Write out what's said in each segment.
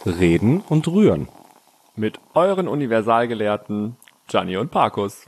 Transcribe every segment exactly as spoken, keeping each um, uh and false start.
Reden und Rühren. Mit euren Universalgelehrten Gianni und Parkus.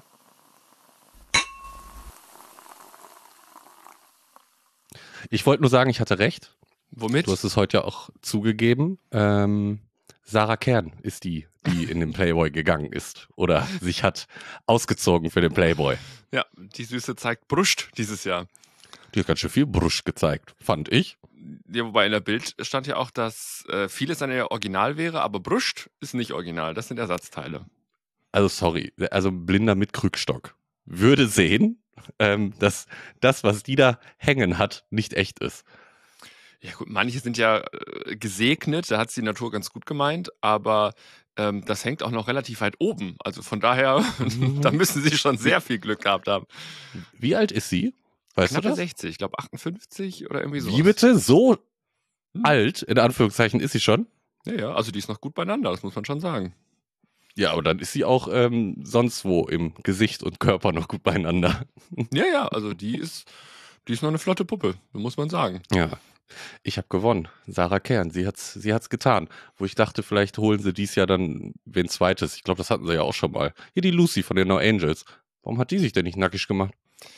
Ich wollte nur sagen, ich hatte recht. Womit? Du hast es heute ja auch zugegeben. Ähm, Sarah Kern ist die, die in den Playboy gegangen ist oder sich hat ausgezogen für den Playboy. Ja, die Süße zeigt Brust dieses Jahr. Die hat ganz schön viel Brust gezeigt, fand ich. Ja, wobei in der Bild stand ja auch, dass äh, vieles an ihr Original wäre, aber Brust ist nicht original, das sind Ersatzteile. Also sorry, also Blinder mit Krückstock würde sehen, ähm, dass das, was die da hängen hat, nicht echt ist. Ja gut, manche sind ja äh, gesegnet, da hat es die Natur ganz gut gemeint, aber ähm, das hängt auch noch relativ weit oben. Also von daher, da müssen sie schon sehr viel Glück gehabt haben. Wie alt ist sie? Weißt Knappe du das? sechzig, ich glaube achtundfünfzig oder irgendwie so. Wie bitte? So Hm. alt, in Anführungszeichen, ist sie schon? Ja, ja, also die ist noch gut beieinander, das muss man schon sagen. Ja, aber dann ist sie auch ähm, sonst wo im Gesicht und Körper noch gut beieinander. Ja, ja, also die ist, die ist noch eine flotte Puppe, muss man sagen. Ja, ich habe gewonnen. Sarah Kern, sie hat's, sie hat's getan. Wo ich dachte, vielleicht holen sie dies Jahr dann wen zweites. Ich glaube, das hatten sie ja auch schon mal. Hier die Lucy von den No Angels. Warum hat die sich denn nicht nackig gemacht?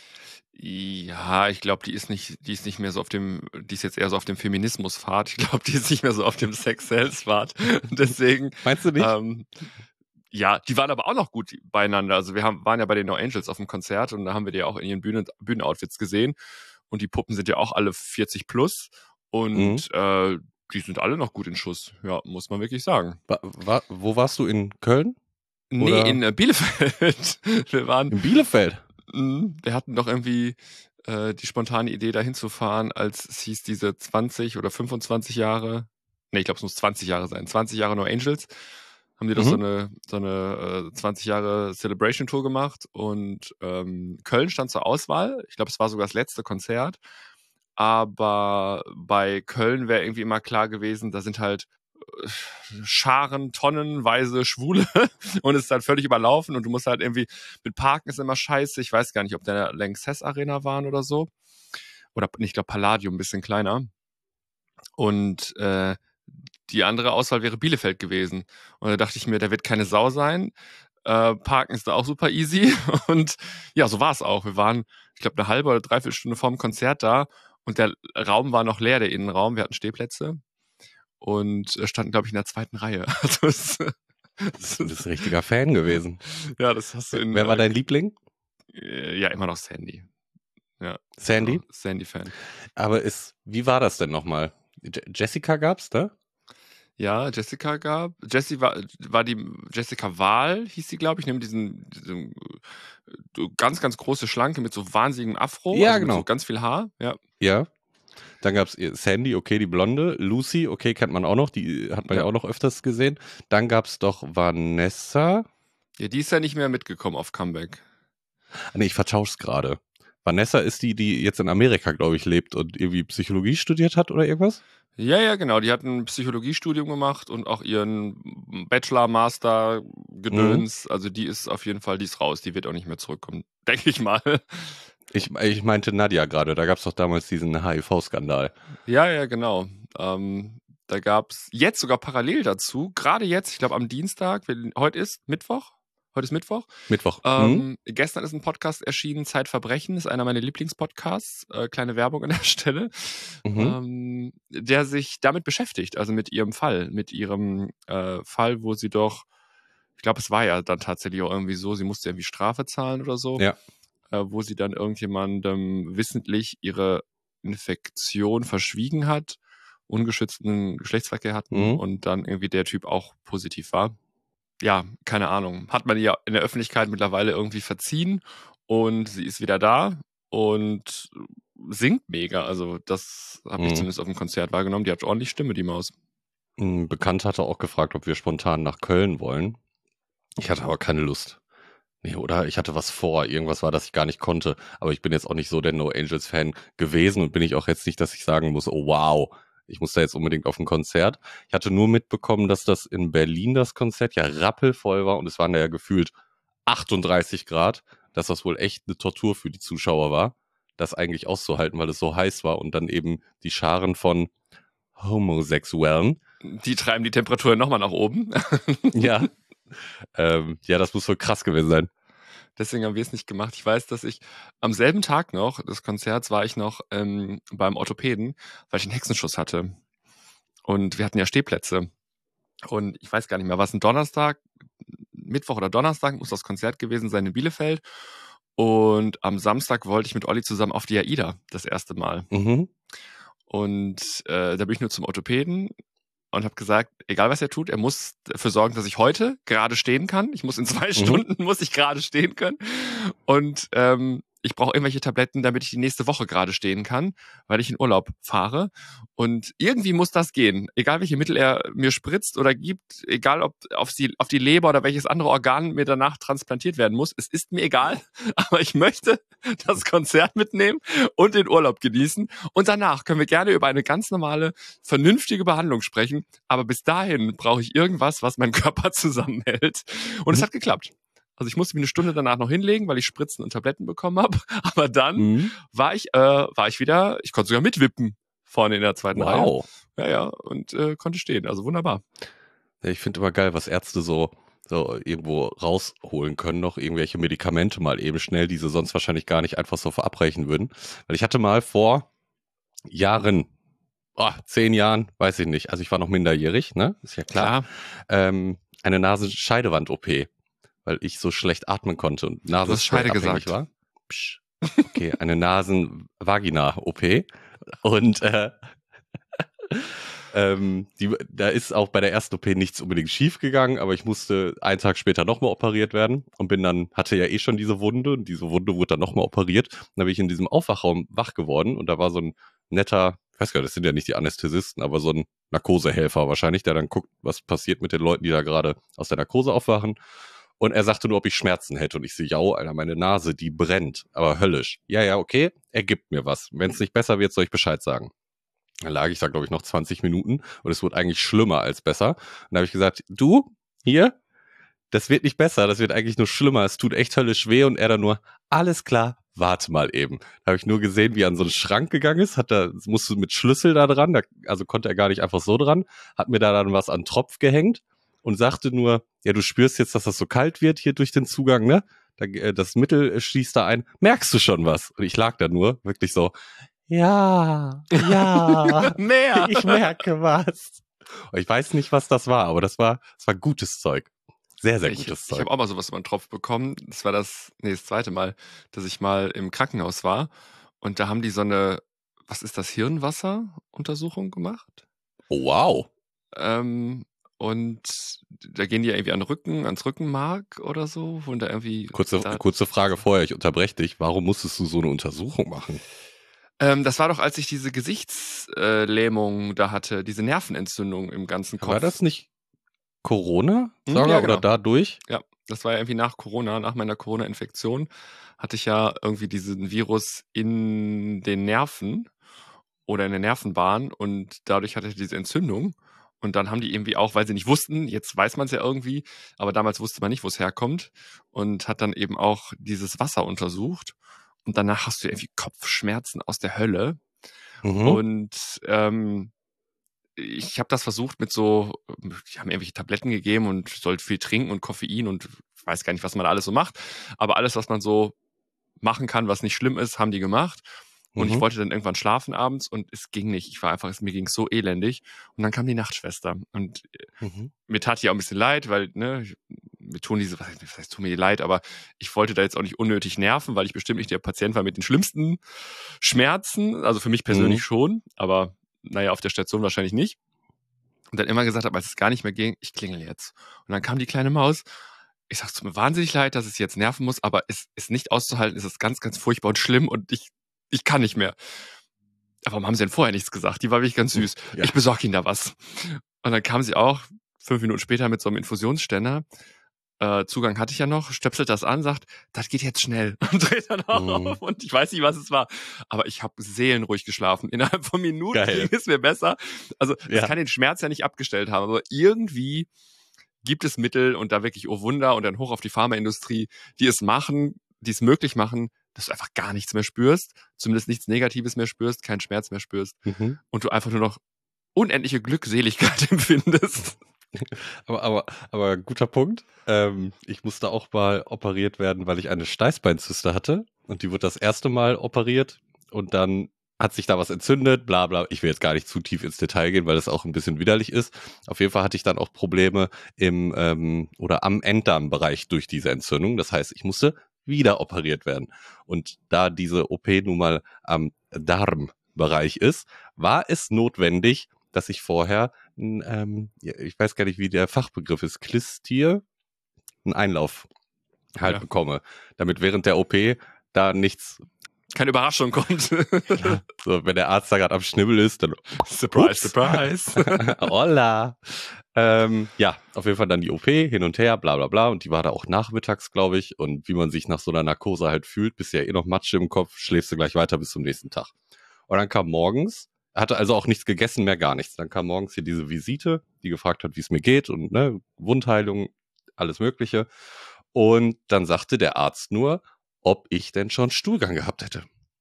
Ja, ich glaube, die ist nicht, die ist nicht mehr so auf dem, die ist jetzt eher so auf dem Feminismus-Pfad. Ich glaube, die ist nicht mehr so auf dem Sex-Sales-Pfad. Deswegen. Meinst du nicht? Ähm, ja, die waren aber auch noch gut beieinander. Also wir haben, waren ja bei den No Angels auf dem Konzert und da haben wir die ja auch in ihren Bühnen, Bühnenoutfits gesehen. Und die Puppen sind ja auch alle vierzig plus. Und Mhm. äh, die sind alle noch gut in Schuss. Ja, muss man wirklich sagen. Wa wa wo warst du, in Köln? Nee, Oder in äh, Bielefeld. Wir waren. in Bielefeld? Mhm, wir hatten doch irgendwie äh, die spontane Idee, da hinzufahren, als es hieß, diese zwanzig oder fünfundzwanzig Jahre, nee, ich glaube, es muss zwanzig Jahre sein, zwanzig Jahre No Angels, haben die doch Mhm. so eine, so eine äh, zwanzig Jahre Celebration Tour gemacht und ähm, Köln stand zur Auswahl. Ich glaube, es war sogar das letzte Konzert. Aber bei Köln wäre irgendwie immer klar gewesen, da sind halt äh, Scharen, tonnenweise Schwule und es ist halt völlig überlaufen und du musst halt irgendwie, mit Parken ist immer scheiße. Ich weiß gar nicht, ob der in der Lanxess Arena waren oder so. Oder ich glaube Palladium, ein bisschen kleiner. Und äh, die andere Auswahl wäre Bielefeld gewesen. Und da dachte ich mir, da wird keine Sau sein. Äh, Parken ist da auch super easy. Und ja, so war es auch. Wir waren, ich glaube, eine halbe oder dreiviertel Stunde vorm Konzert da und der Raum war noch leer, der Innenraum. Wir hatten Stehplätze und äh, standen, glaube ich, in der zweiten Reihe. Also es, Du bist ein richtiger Fan gewesen. ja, das hast du in. Wer war äh, dein Liebling? äh, Ja, immer noch Sandy. Ja, Sandy? immer noch Sandy-Fan. Aber ist, wie war das denn nochmal? Je Jessica gab's da? Ja, Jessica gab. Jessie war, war die Jessica Wahl, hieß sie, glaube ich, neben diesen, diesen äh, ganz, ganz große Schlanke mit so wahnsinnigem Afro, Ja, also mit genau. so ganz viel Haar. Ja. Ja. Dann gab's Sandy, okay, die Blonde. Lucy, okay, kennt man auch noch. Die hat man ja, Ja. auch noch öfters gesehen. Dann gab's doch Vanessa. Ja, die ist ja nicht mehr mitgekommen auf Comeback. Ah, nee, ich vertausch's gerade. Vanessa ist die, die jetzt in Amerika, glaube ich, lebt und irgendwie Psychologie studiert hat oder irgendwas? Ja, ja, genau. Die hat ein Psychologiestudium gemacht und auch ihren Bachelor, Master, Gedöns. Also die ist auf jeden Fall, die ist raus. Die wird auch nicht mehr zurückkommen, denke ich mal. Ich, ich meinte Nadja gerade, da gab's doch damals diesen H I V-Skandal. Ja, ja, genau. Ähm, da gab's jetzt sogar parallel dazu, gerade jetzt, ich glaube am Dienstag, wenn- heute ist Mittwoch. Heute ist Mittwoch. Mittwoch. Ähm, Mhm. Gestern ist ein Podcast erschienen, Zeitverbrechen, ist einer meiner Lieblingspodcasts, äh, kleine Werbung an der Stelle, Mhm. ähm, der sich damit beschäftigt, also mit ihrem Fall, mit ihrem äh, Fall, wo sie doch, ich glaube, es war ja dann tatsächlich auch irgendwie so, sie musste irgendwie Strafe zahlen oder so, Ja. äh, wo sie dann irgendjemandem wissentlich ihre Infektion verschwiegen hat, ungeschützten Geschlechtsverkehr hatten Mhm. und dann irgendwie der Typ auch positiv war. Ja, keine Ahnung. Hat man ja in der Öffentlichkeit mittlerweile irgendwie verziehen und sie ist wieder da und singt mega. Also das habe ich Mhm. zumindest auf dem Konzert wahrgenommen. Die hat ordentlich Stimme, die Maus. Ein Bekannter hatte auch gefragt, ob wir spontan nach Köln wollen. Ich hatte aber keine Lust. Nee, oder? Ich hatte was vor. Irgendwas war, das ich gar nicht konnte. Aber ich bin jetzt auch nicht so der No Angels Fan gewesen und bin ich auch jetzt nicht, dass ich sagen muss, oh wow, ich muss da jetzt unbedingt auf ein Konzert. Ich hatte nur mitbekommen, dass das in Berlin, das Konzert, ja rappelvoll war und es waren da ja gefühlt achtunddreißig Grad, dass das wohl echt eine Tortur für die Zuschauer war, das eigentlich auszuhalten, weil es so heiß war und dann eben die Scharen von Homosexuellen Die treiben die Temperatur nochmal nach oben. Ja. ähm, ja, das muss wohl krass gewesen sein. Deswegen haben wir es nicht gemacht. Ich weiß, dass ich am selben Tag noch des Konzerts war ich noch ähm, beim Orthopäden, weil ich einen Hexenschuss hatte. Und wir hatten ja Stehplätze. Und ich weiß gar nicht mehr, war es ein Donnerstag, Mittwoch oder Donnerstag, muss das Konzert gewesen sein in Bielefeld. Und am Samstag wollte ich mit Olli zusammen auf die AIDA, das erste Mal. Mhm. Und äh, da bin ich nur zum Orthopäden und habe gesagt, egal was er tut, er muss dafür sorgen, dass ich heute gerade stehen kann. Ich muss in zwei mhm. Stunden, muss ich gerade stehen können. Und ähm, ich brauche irgendwelche Tabletten, damit ich die nächste Woche gerade stehen kann, weil ich in Urlaub fahre. Und irgendwie muss das gehen. Egal welche Mittel er mir spritzt oder gibt, egal ob auf die, auf die Leber oder welches andere Organ mir danach transplantiert werden muss. Es ist mir egal, aber ich möchte das Konzert mitnehmen und den Urlaub genießen. Und danach können wir gerne über eine ganz normale, vernünftige Behandlung sprechen. Aber bis dahin brauche ich irgendwas, was meinen Körper zusammenhält. Und es hat geklappt. Also ich musste mich eine Stunde danach noch hinlegen, weil ich Spritzen und Tabletten bekommen habe. Aber dann mhm. war ich äh, war ich wieder, ich konnte sogar mitwippen vorne in der zweiten Reihe. Wow. Ja, ja, und äh, konnte stehen. Also wunderbar. Ja, ich finde immer geil, was Ärzte so, so irgendwo rausholen können, noch irgendwelche Medikamente mal eben schnell, die sie sonst wahrscheinlich gar nicht einfach so verabreichen würden. Weil ich hatte mal vor Jahren, oh, zehn Jahren, weiß ich nicht, also ich war noch minderjährig, ne, ist ja klar, klar. Ähm, eine Nasenscheidewand-O P. Weil ich so schlecht atmen konnte und nasenabhängig war. Psch. Okay, eine Nasen-Vagina-O P. Und äh, ähm, die, da ist auch bei der ersten O P nichts unbedingt schief gegangen, aber ich musste einen Tag später nochmal operiert werden und bin dann, hatte ja eh schon diese Wunde und diese Wunde wurde dann nochmal operiert. Und dann bin ich in diesem Aufwachraum wach geworden und da war so ein netter, ich weiß gar nicht, das sind ja nicht die Anästhesisten, aber so ein Narkosehelfer wahrscheinlich, der dann guckt, was passiert mit den Leuten, die da gerade aus der Narkose aufwachen. Und er sagte nur, ob ich Schmerzen hätte. Und ich so, ja, Alter, meine Nase, die brennt, aber höllisch. Ja, ja, okay, er gibt mir was. Wenn es nicht besser wird, soll ich Bescheid sagen. Dann lag ich da, glaube ich, noch zwanzig Minuten und es wurde eigentlich schlimmer als besser. Und dann habe ich gesagt, du, hier, das wird nicht besser, das wird eigentlich nur schlimmer. Es tut echt höllisch weh. Und er dann nur, alles klar, warte mal eben. Da habe ich nur gesehen, wie er an so einen Schrank gegangen ist, hat da, musste mit Schlüssel da dran, da, also konnte er gar nicht einfach so dran, hat mir da dann was an den Tropf gehängt. Und sagte nur, ja, du spürst jetzt, dass das so kalt wird hier durch den Zugang, ne? Das Mittel schießt da ein. Merkst du schon was? Und ich lag da nur, wirklich so, ja, ja, mehr. Ich merke was. Und ich weiß nicht, was das war, aber das war, das war gutes Zeug. Sehr, sehr gutes ich, Zeug. Ich habe auch mal sowas über den Tropf bekommen. Das war das, nee, das zweite Mal, dass ich mal im Krankenhaus war. Und da haben die so eine, was ist das, Hirnwasser-Untersuchung gemacht? Oh, wow. Ähm, Und da gehen die ja irgendwie an den Rücken, ans Rückenmark oder so. Und da irgendwie kurze, da, kurze Frage vorher, ich unterbreche dich. Warum musstest du so eine Untersuchung machen? Ähm, das war doch, als ich diese Gesichtslähmung da hatte, diese Nervenentzündung im ganzen Kopf. War das nicht Corona? Hm, ja, genau. Oder dadurch? Ja, das war ja irgendwie nach Corona, nach meiner Corona-Infektion hatte ich ja irgendwie diesen Virus in den Nerven oder in der Nervenbahn und dadurch hatte ich diese Entzündung. Und dann haben die irgendwie auch, weil sie nicht wussten, jetzt weiß man es ja irgendwie, aber damals wusste man nicht, wo es herkommt und hat dann eben auch dieses Wasser untersucht. Und danach hast du irgendwie Kopfschmerzen aus der Hölle. Mhm. Und ähm, ich habe das versucht mit so, die haben irgendwelche Tabletten gegeben und sollte viel trinken und Koffein und ich weiß gar nicht, was man alles so macht. Aber alles, was man so machen kann, was nicht schlimm ist, haben die gemacht. Und mhm. ich wollte dann irgendwann schlafen abends und es ging nicht. Ich war einfach, mir ging so elendig. Und dann kam die Nachtschwester. Und mhm. mir tat die auch ein bisschen leid, weil, ne, mir tun diese, was heißt, tut mir leid, aber ich wollte da jetzt auch nicht unnötig nerven, weil ich bestimmt nicht der Patient war mit den schlimmsten Schmerzen. Also für mich persönlich mhm. schon, aber naja, auf der Station wahrscheinlich nicht. Und dann immer gesagt habe, als es gar nicht mehr ging, ich klingel jetzt. Und dann kam die kleine Maus. Ich sag, es tut mir wahnsinnig leid, dass es jetzt nerven muss, aber es ist nicht auszuhalten, es ist ganz, ganz furchtbar und schlimm und ich Ich kann nicht mehr. Warum haben sie denn vorher nichts gesagt? Die war wirklich ganz süß. Ja. Ich besorge ihnen da was. Und dann kam sie auch fünf Minuten später mit so einem Infusionsständer. Äh, Zugang hatte ich ja noch, stöpselt das an, sagt, das geht jetzt schnell. Und dreht dann auf. Mhm. Und ich weiß nicht, was es war. Aber ich habe seelenruhig geschlafen. Innerhalb von Minuten Geil. ging es mir besser. Also ja. das kann den Schmerz ja nicht abgestellt haben. Aber irgendwie gibt es Mittel und da wirklich, oh Wunder, und dann hoch auf die Pharmaindustrie, die es machen, die es möglich machen, dass du einfach gar nichts mehr spürst, zumindest nichts Negatives mehr spürst, keinen Schmerz mehr spürst mhm. und du einfach nur noch unendliche Glückseligkeit empfindest. Aber, aber, aber guter Punkt. Ähm, ich musste auch mal operiert werden, weil ich eine Steißbeinzyste hatte. Und die wurde das erste Mal operiert. Und dann hat sich da was entzündet, bla bla. Ich will jetzt gar nicht zu tief ins Detail gehen, weil das auch ein bisschen widerlich ist. Auf jeden Fall hatte ich dann auch Probleme im ähm, oder am Enddarmbereich durch diese Entzündung. Das heißt, ich musste wieder operiert werden. Und da diese O P nun mal am Darmbereich ist, war es notwendig, dass ich vorher, ähm, ich weiß gar nicht, wie der Fachbegriff ist, Klistier, einen Einlauf halt Ja. bekomme, damit während der O P da nichts... Keine Überraschung kommt. Ja, so, wenn der Arzt da gerade am Schnibbel ist, dann... Surprise, Ups. surprise. Hola. Ähm, ja, auf jeden Fall dann die O P, hin und her, bla bla bla. Und die war da auch nachmittags, glaube ich. Und wie man sich nach so einer Narkose halt fühlt, bist ja eh noch Matsche im Kopf, schläfst du gleich weiter bis zum nächsten Tag. Und dann kam morgens, er hatte also auch nichts gegessen, mehr gar nichts. Dann kam morgens hier diese Visite, die gefragt hat, wie es mir geht und ne, Wundheilung, alles Mögliche. Und dann sagte der Arzt nur, ob ich denn schon Stuhlgang gehabt hätte.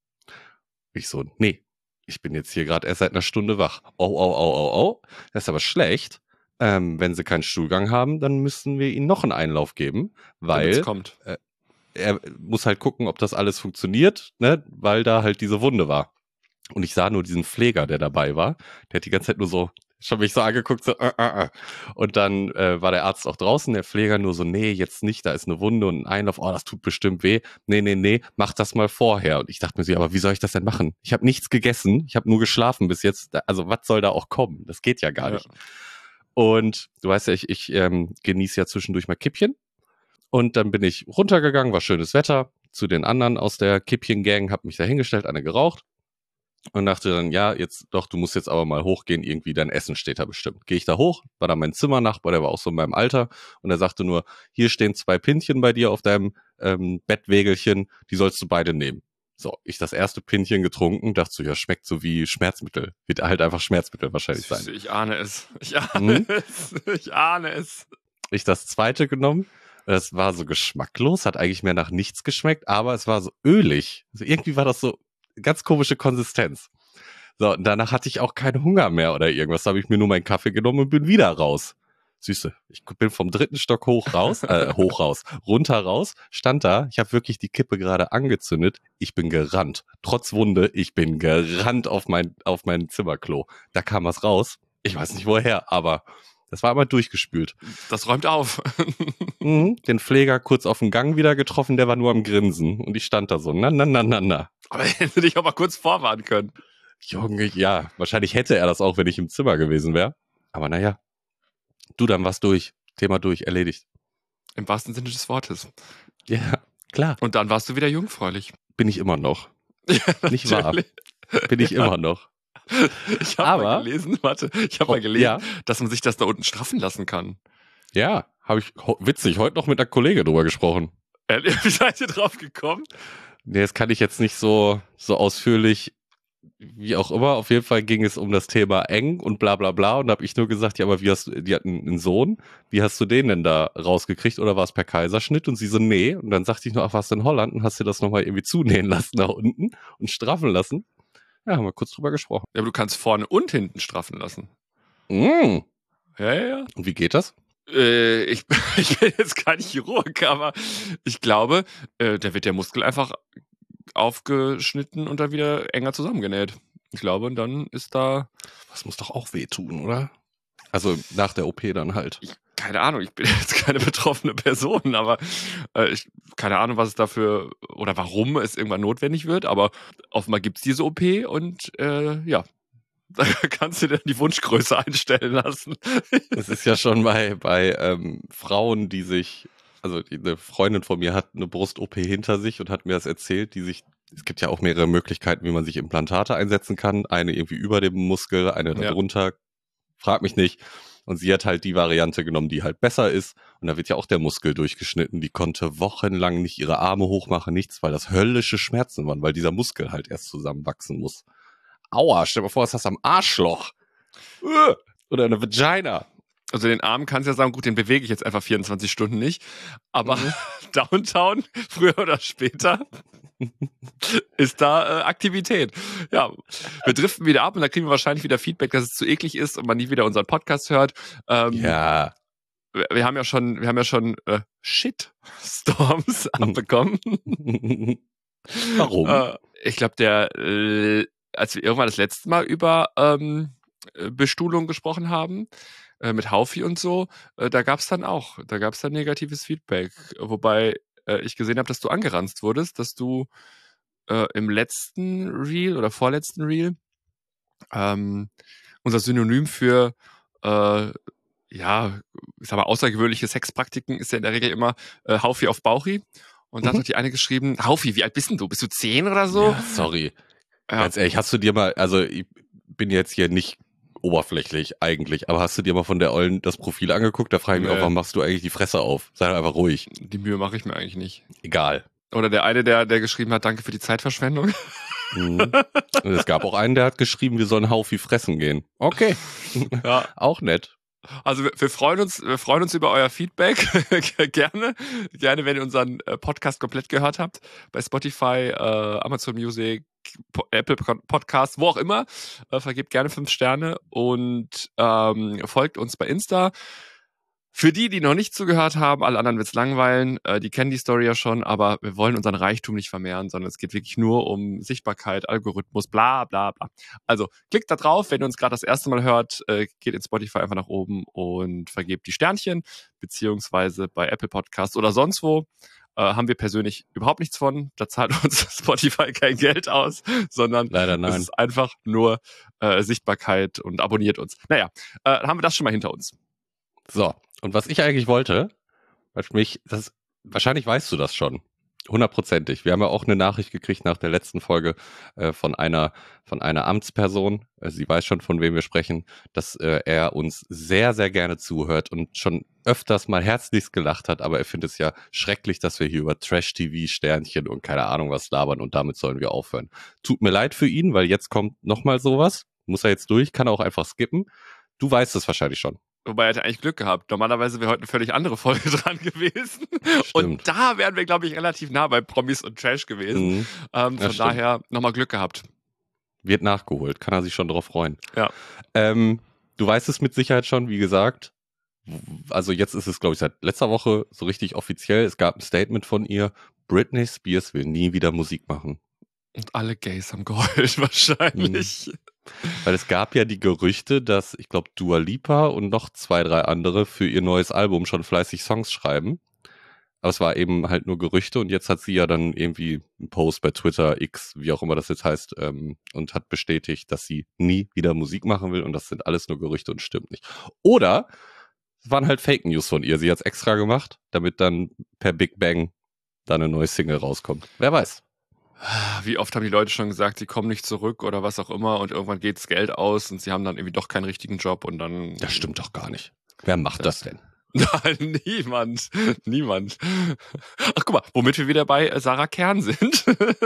Ich so, nee, ich bin jetzt hier gerade erst seit einer Stunde wach. Oh, oh, oh, oh, oh, das ist aber schlecht. Ähm, wenn sie keinen Stuhlgang haben, dann müssen wir ihnen noch einen Einlauf geben, weil kommt. Äh, er muss halt gucken, ob das alles funktioniert, ne, weil da halt diese Wunde war. Und ich sah nur diesen Pfleger, der dabei war. Der hat die ganze Zeit nur so, schon mich so angeguckt, so, äh, äh, äh. Und dann äh, war der Arzt auch draußen, der Pfleger nur so, nee, jetzt nicht, da ist eine Wunde und ein Einlauf, oh, das tut bestimmt weh. Nee, nee, nee, mach das mal vorher. Und ich dachte mir so, aber wie soll ich das denn machen? Ich habe nichts gegessen, ich habe nur geschlafen bis jetzt. Also was soll da auch kommen? Das geht ja gar Ja. nicht. Und du weißt ja, ich, ich ähm, genieße ja zwischendurch mal Kippchen. Und dann bin ich runtergegangen, war schönes Wetter, zu den anderen aus der Kippchen-Gang, hab mich da hingestellt, eine geraucht. Und dachte dann, ja, jetzt doch, du musst jetzt aber mal hochgehen, irgendwie dein Essen steht da bestimmt. Gehe ich da hoch, war da mein Zimmernachbar, der war auch so in meinem Alter und er sagte nur, hier stehen zwei Pinchen bei dir auf deinem ähm, Bettwägelchen, die sollst du beide nehmen. So, ich das erste Pinchen getrunken, dachte so, ja, schmeckt so wie Schmerzmittel. Wird halt einfach Schmerzmittel wahrscheinlich sein. Ich ahne es. Ich ahne Mhm. es. Ich ahne es. Ich das zweite genommen. Das war so geschmacklos, hat eigentlich mehr nach nichts geschmeckt, aber es war so ölig. Also irgendwie war das so ganz komische Konsistenz. So, und danach hatte ich auch keinen Hunger mehr oder irgendwas. Da habe ich mir nur meinen Kaffee genommen und bin wieder raus. Süße, ich bin vom dritten Stock hoch raus, äh, hoch raus, runter raus, stand da, ich habe wirklich die Kippe gerade angezündet, ich bin gerannt. Trotz Wunde, ich bin gerannt auf mein, auf mein Zimmerklo. Da kam was raus, ich weiß nicht woher, aber das war einmal durchgespült. Das räumt auf. Mhm, den Pfleger kurz auf dem Gang wieder getroffen, der war nur am Grinsen. Und ich stand da so, na, na, na, na, na. Aber hätten sie dich auch mal kurz vorwarnen können. Junge, ja, wahrscheinlich hätte er das auch, wenn ich im Zimmer gewesen wäre. Aber naja, du, dann war's durch. Thema durch, erledigt. Im wahrsten Sinne des Wortes. Ja, klar. Und dann warst du wieder jungfräulich. Bin ich immer noch. Ja, Nicht wahr? natürlich. Bin ich Ja. immer noch. Ich habe Aber- mal gelesen, warte, ich habe Oh, mal gelesen, ja. dass man sich das da unten straffen lassen kann. Ja, habe ich, ho- witzig, heute noch mit einer Kollegin drüber gesprochen. Ehrlich, Wie seid ihr drauf gekommen? Nee, das kann ich jetzt nicht so, so ausführlich, wie auch immer. Auf jeden Fall ging es um das Thema eng und bla bla bla. Und da habe ich nur gesagt, ja, aber wie hast du, die hatten einen Sohn, wie hast du den denn da rausgekriegt oder war es per Kaiserschnitt? Und sie so, nee. Und dann sagte ich nur, ach, warst du in Holland und hast dir das nochmal irgendwie zunähen lassen nach unten und straffen lassen? Ja, haben wir kurz drüber gesprochen. Ja, aber du kannst vorne und hinten straffen lassen. Mm. Ja, ja, ja. Und wie geht das? Äh, ich, ich bin jetzt kein Chirurg, aber ich glaube, äh, da wird der Muskel einfach aufgeschnitten und dann wieder enger zusammengenäht. Ich glaube, und dann ist da, Das muss doch auch wehtun, oder? Also nach der O P dann halt. keine Ahnung, ich bin jetzt keine betroffene Person, aber äh, ich, keine Ahnung, was es dafür oder warum es irgendwann notwendig wird, aber offenbar gibt's diese O P und äh, ja, da kannst du dir die Wunschgröße einstellen lassen. Es ist ja schon bei, bei ähm, Frauen, die sich, also die- eine Freundin von mir hat eine Brust-O P hinter sich und hat mir das erzählt, die sich, es gibt ja auch mehrere Möglichkeiten, wie man sich Implantate einsetzen kann. Eine irgendwie über dem Muskel, eine Ja. darunter, frag mich nicht. Und sie hat halt die Variante genommen, die halt besser ist. Und da wird ja auch der Muskel durchgeschnitten. Die konnte wochenlang nicht ihre Arme hochmachen, nichts, weil das höllische Schmerzen waren, weil dieser Muskel halt erst zusammenwachsen muss. Aua, stell dir mal vor, was hast du am Arschloch. Äh, Oder eine Vagina. Also den Arm kannst du ja sagen, gut, den bewege ich jetzt einfach vierundzwanzig Stunden nicht. Aber Mhm. Downtown, früher oder später, ist da äh, Aktivität. Ja, wir driften wieder ab und dann kriegen wir wahrscheinlich wieder Feedback, dass es zu eklig ist und man nie wieder unseren Podcast hört. Ähm, Ja. wir, wir haben ja schon, wir haben ja schon äh, Shitstorms abbekommen. Warum? äh, ich glaube, der, äh, als wir irgendwann das letzte Mal über ähm, Bestuhlung gesprochen haben, äh, mit Haufi und so, äh, da gab's dann auch, da gab's dann negatives Feedback. Wobei äh, ich gesehen habe, dass du angeranzt wurdest, dass du äh, im letzten Reel oder vorletzten Reel ähm, unser Synonym für äh, ja, ich sag mal, außergewöhnliche Sexpraktiken ist ja in der Regel immer äh, Haufi auf Bauchi. Und da hat Mhm. doch die eine geschrieben, Haufi, wie alt bist denn du? Bist du zehn oder so? Ja, sorry. Ja. Ganz ehrlich, hast du dir mal, also ich bin jetzt hier nicht oberflächlich eigentlich, aber hast du dir mal von der Ollen das Profil angeguckt? Da frage ich mich Nee. auch, warum machst du eigentlich die Fresse auf? Sei doch einfach ruhig. Die Mühe mache ich mir eigentlich nicht. Egal. Oder der eine, der, der geschrieben hat, danke für die Zeitverschwendung. Mhm. Und es gab auch einen, der hat geschrieben, wir sollen Haufi fressen gehen. Okay. Ja. Auch nett. Also wir, wir freuen uns, wir freuen uns über euer Feedback. Gerne. Gerne, wenn ihr unseren äh, Podcast komplett gehört habt. Bei Spotify, äh, Amazon Music, Po- Apple Podcasts, wo auch immer. Äh, vergebt gerne fünf Sterne und ähm, folgt uns bei Insta. Für die, die noch nicht zugehört haben, alle anderen wird's langweilen, äh, die kennen die Story ja schon, aber wir wollen unseren Reichtum nicht vermehren, sondern es geht wirklich nur um Sichtbarkeit, Algorithmus, bla bla bla. Also klickt da drauf, wenn ihr uns gerade das erste Mal hört, äh, geht in Spotify einfach nach oben und vergebt die Sternchen, beziehungsweise bei Apple Podcasts oder sonst wo. Äh, haben wir persönlich überhaupt nichts von. Da zahlt uns Spotify kein Geld aus, sondern Leider nein. es ist einfach nur äh, Sichtbarkeit und abonniert uns. Naja, äh, haben wir das schon mal hinter uns. So, und was ich eigentlich wollte, weil mich, das, wahrscheinlich weißt du das schon, hundertprozentig. Wir haben ja auch eine Nachricht gekriegt nach der letzten Folge äh, von einer von einer Amtsperson. Äh, sie weiß schon, von wem wir sprechen, dass äh, er uns sehr, sehr gerne zuhört und schon öfters mal herzlichst gelacht hat, aber er findet es ja schrecklich, dass wir hier über Trash-T V, Sternchen und keine Ahnung was labern und damit sollen wir aufhören. Tut mir leid für ihn, weil jetzt kommt nochmal sowas. Muss er jetzt durch, kann er auch einfach skippen. Du weißt es wahrscheinlich schon. Wobei er hat eigentlich Glück gehabt. Normalerweise wäre heute eine völlig andere Folge dran gewesen. Stimmt. Und da wären wir, glaube ich, relativ nah bei Promis und Trash gewesen. Mhm. Ähm, von stimmt. daher nochmal Glück gehabt. Wird nachgeholt, kann er sich schon drauf freuen. Ja. Ähm, du weißt es mit Sicherheit schon, wie gesagt. Also jetzt ist es, glaube ich, seit letzter Woche so richtig offiziell. Es gab ein Statement von ihr. Britney Spears will nie wieder Musik machen. Und alle Gays haben geheult wahrscheinlich. Mhm. Weil es gab ja die Gerüchte, dass, ich glaube, Dua Lipa und noch zwei, drei andere für ihr neues Album schon fleißig Songs schreiben. Aber es war eben halt nur Gerüchte und jetzt hat sie ja dann irgendwie einen Post bei Twitter, X, wie auch immer das jetzt heißt, ähm, und hat bestätigt, dass sie nie wieder Musik machen will und das sind alles nur Gerüchte und stimmt nicht. Oder es waren halt Fake News von ihr. Sie hat es extra gemacht, damit dann per Big Bang dann eine neue Single rauskommt. Wer weiß. Wie oft haben die Leute schon gesagt, sie kommen nicht zurück oder was auch immer und irgendwann geht das Geld aus und sie haben dann irgendwie doch keinen richtigen Job und dann... Das stimmt doch gar nicht. Wer macht das denn? Nein, niemand. Niemand. Ach, guck mal, womit wir wieder bei Sarah Kern sind.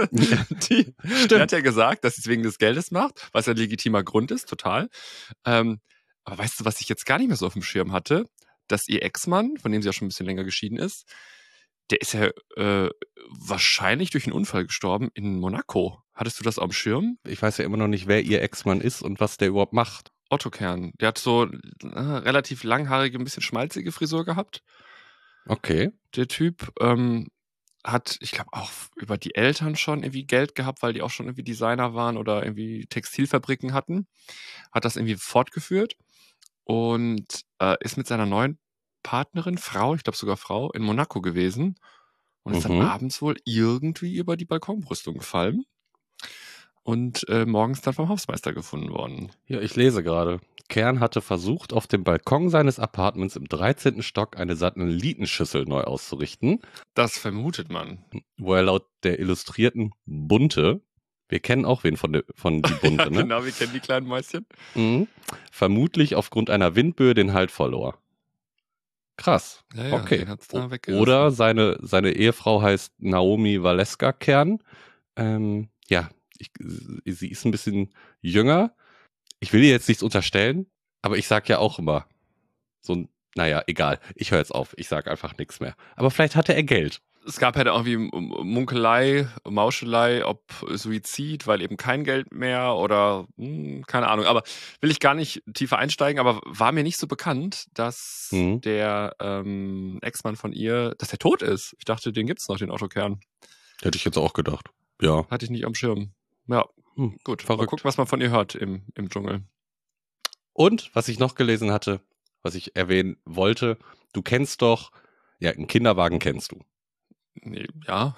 die, die hat ja gesagt, dass sie es wegen des Geldes macht, was ein legitimer Grund ist, total. Ähm, aber weißt du, was ich jetzt gar nicht mehr so auf dem Schirm hatte? Dass ihr Ex-Mann, von dem sie ja schon ein bisschen länger geschieden ist, der ist ja äh, wahrscheinlich durch einen Unfall gestorben in Monaco. Hattest du das auf dem Schirm? Ich weiß ja immer noch nicht, wer ihr Ex-Mann ist und was der überhaupt macht. Otto Kern. Der hat so äh, relativ langhaarige, ein bisschen schmalzige Frisur gehabt. Okay. Der Typ ähm, hat, ich glaube, auch über die Eltern schon irgendwie Geld gehabt, weil die auch schon irgendwie Designer waren oder irgendwie Textilfabriken hatten. Hat das irgendwie fortgeführt und äh, ist mit seiner neuen Partnerin, Frau, ich glaube sogar Frau, in Monaco gewesen und ist Mhm. dann abends wohl irgendwie über die Balkonbrüstung gefallen und äh, morgens dann vom Hausmeister gefunden worden. Ja, ich lese gerade. Kern hatte versucht, auf dem Balkon seines Apartments im dreizehnten Stock eine Satellitenschüssel neu auszurichten, Das vermutet man. wo er laut der Illustrierten Bunte, wir kennen auch wen von, de, von die Bunte, Ja, ne? genau, wir kennen die kleinen Mäuschen. Mhm. Vermutlich aufgrund einer Windböe den Halt verlor. Krass. Ja, ja, Okay. den hat's da O- weggerissen. Oder seine, seine Ehefrau heißt Naomi Valeska Kern. Ähm, ja, ich, sie ist ein bisschen jünger. Ich will ihr jetzt nichts unterstellen, aber ich sag ja auch immer, so ein, naja, egal. Ich höre jetzt auf. Ich sage einfach nichts mehr. Aber vielleicht hatte er Geld. Es gab ja da irgendwie Munkelei, Mauschelei, ob Suizid, weil eben kein Geld mehr oder hm, keine Ahnung. Aber will ich gar nicht tiefer einsteigen, aber war mir nicht so bekannt, dass Mhm. der ähm, Ex-Mann von ihr, dass der tot ist. Ich dachte, den gibt's noch, den Otto Kern. Hätte ich jetzt auch gedacht. Ja. Hatte ich nicht am Schirm. Ja, Hm, gut. verrückt. Mal gucken, was man von ihr hört im, im Dschungel. Und was ich noch gelesen hatte, was ich erwähnen wollte, du kennst doch, ja, einen Kinderwagen kennst du. Nee, ja.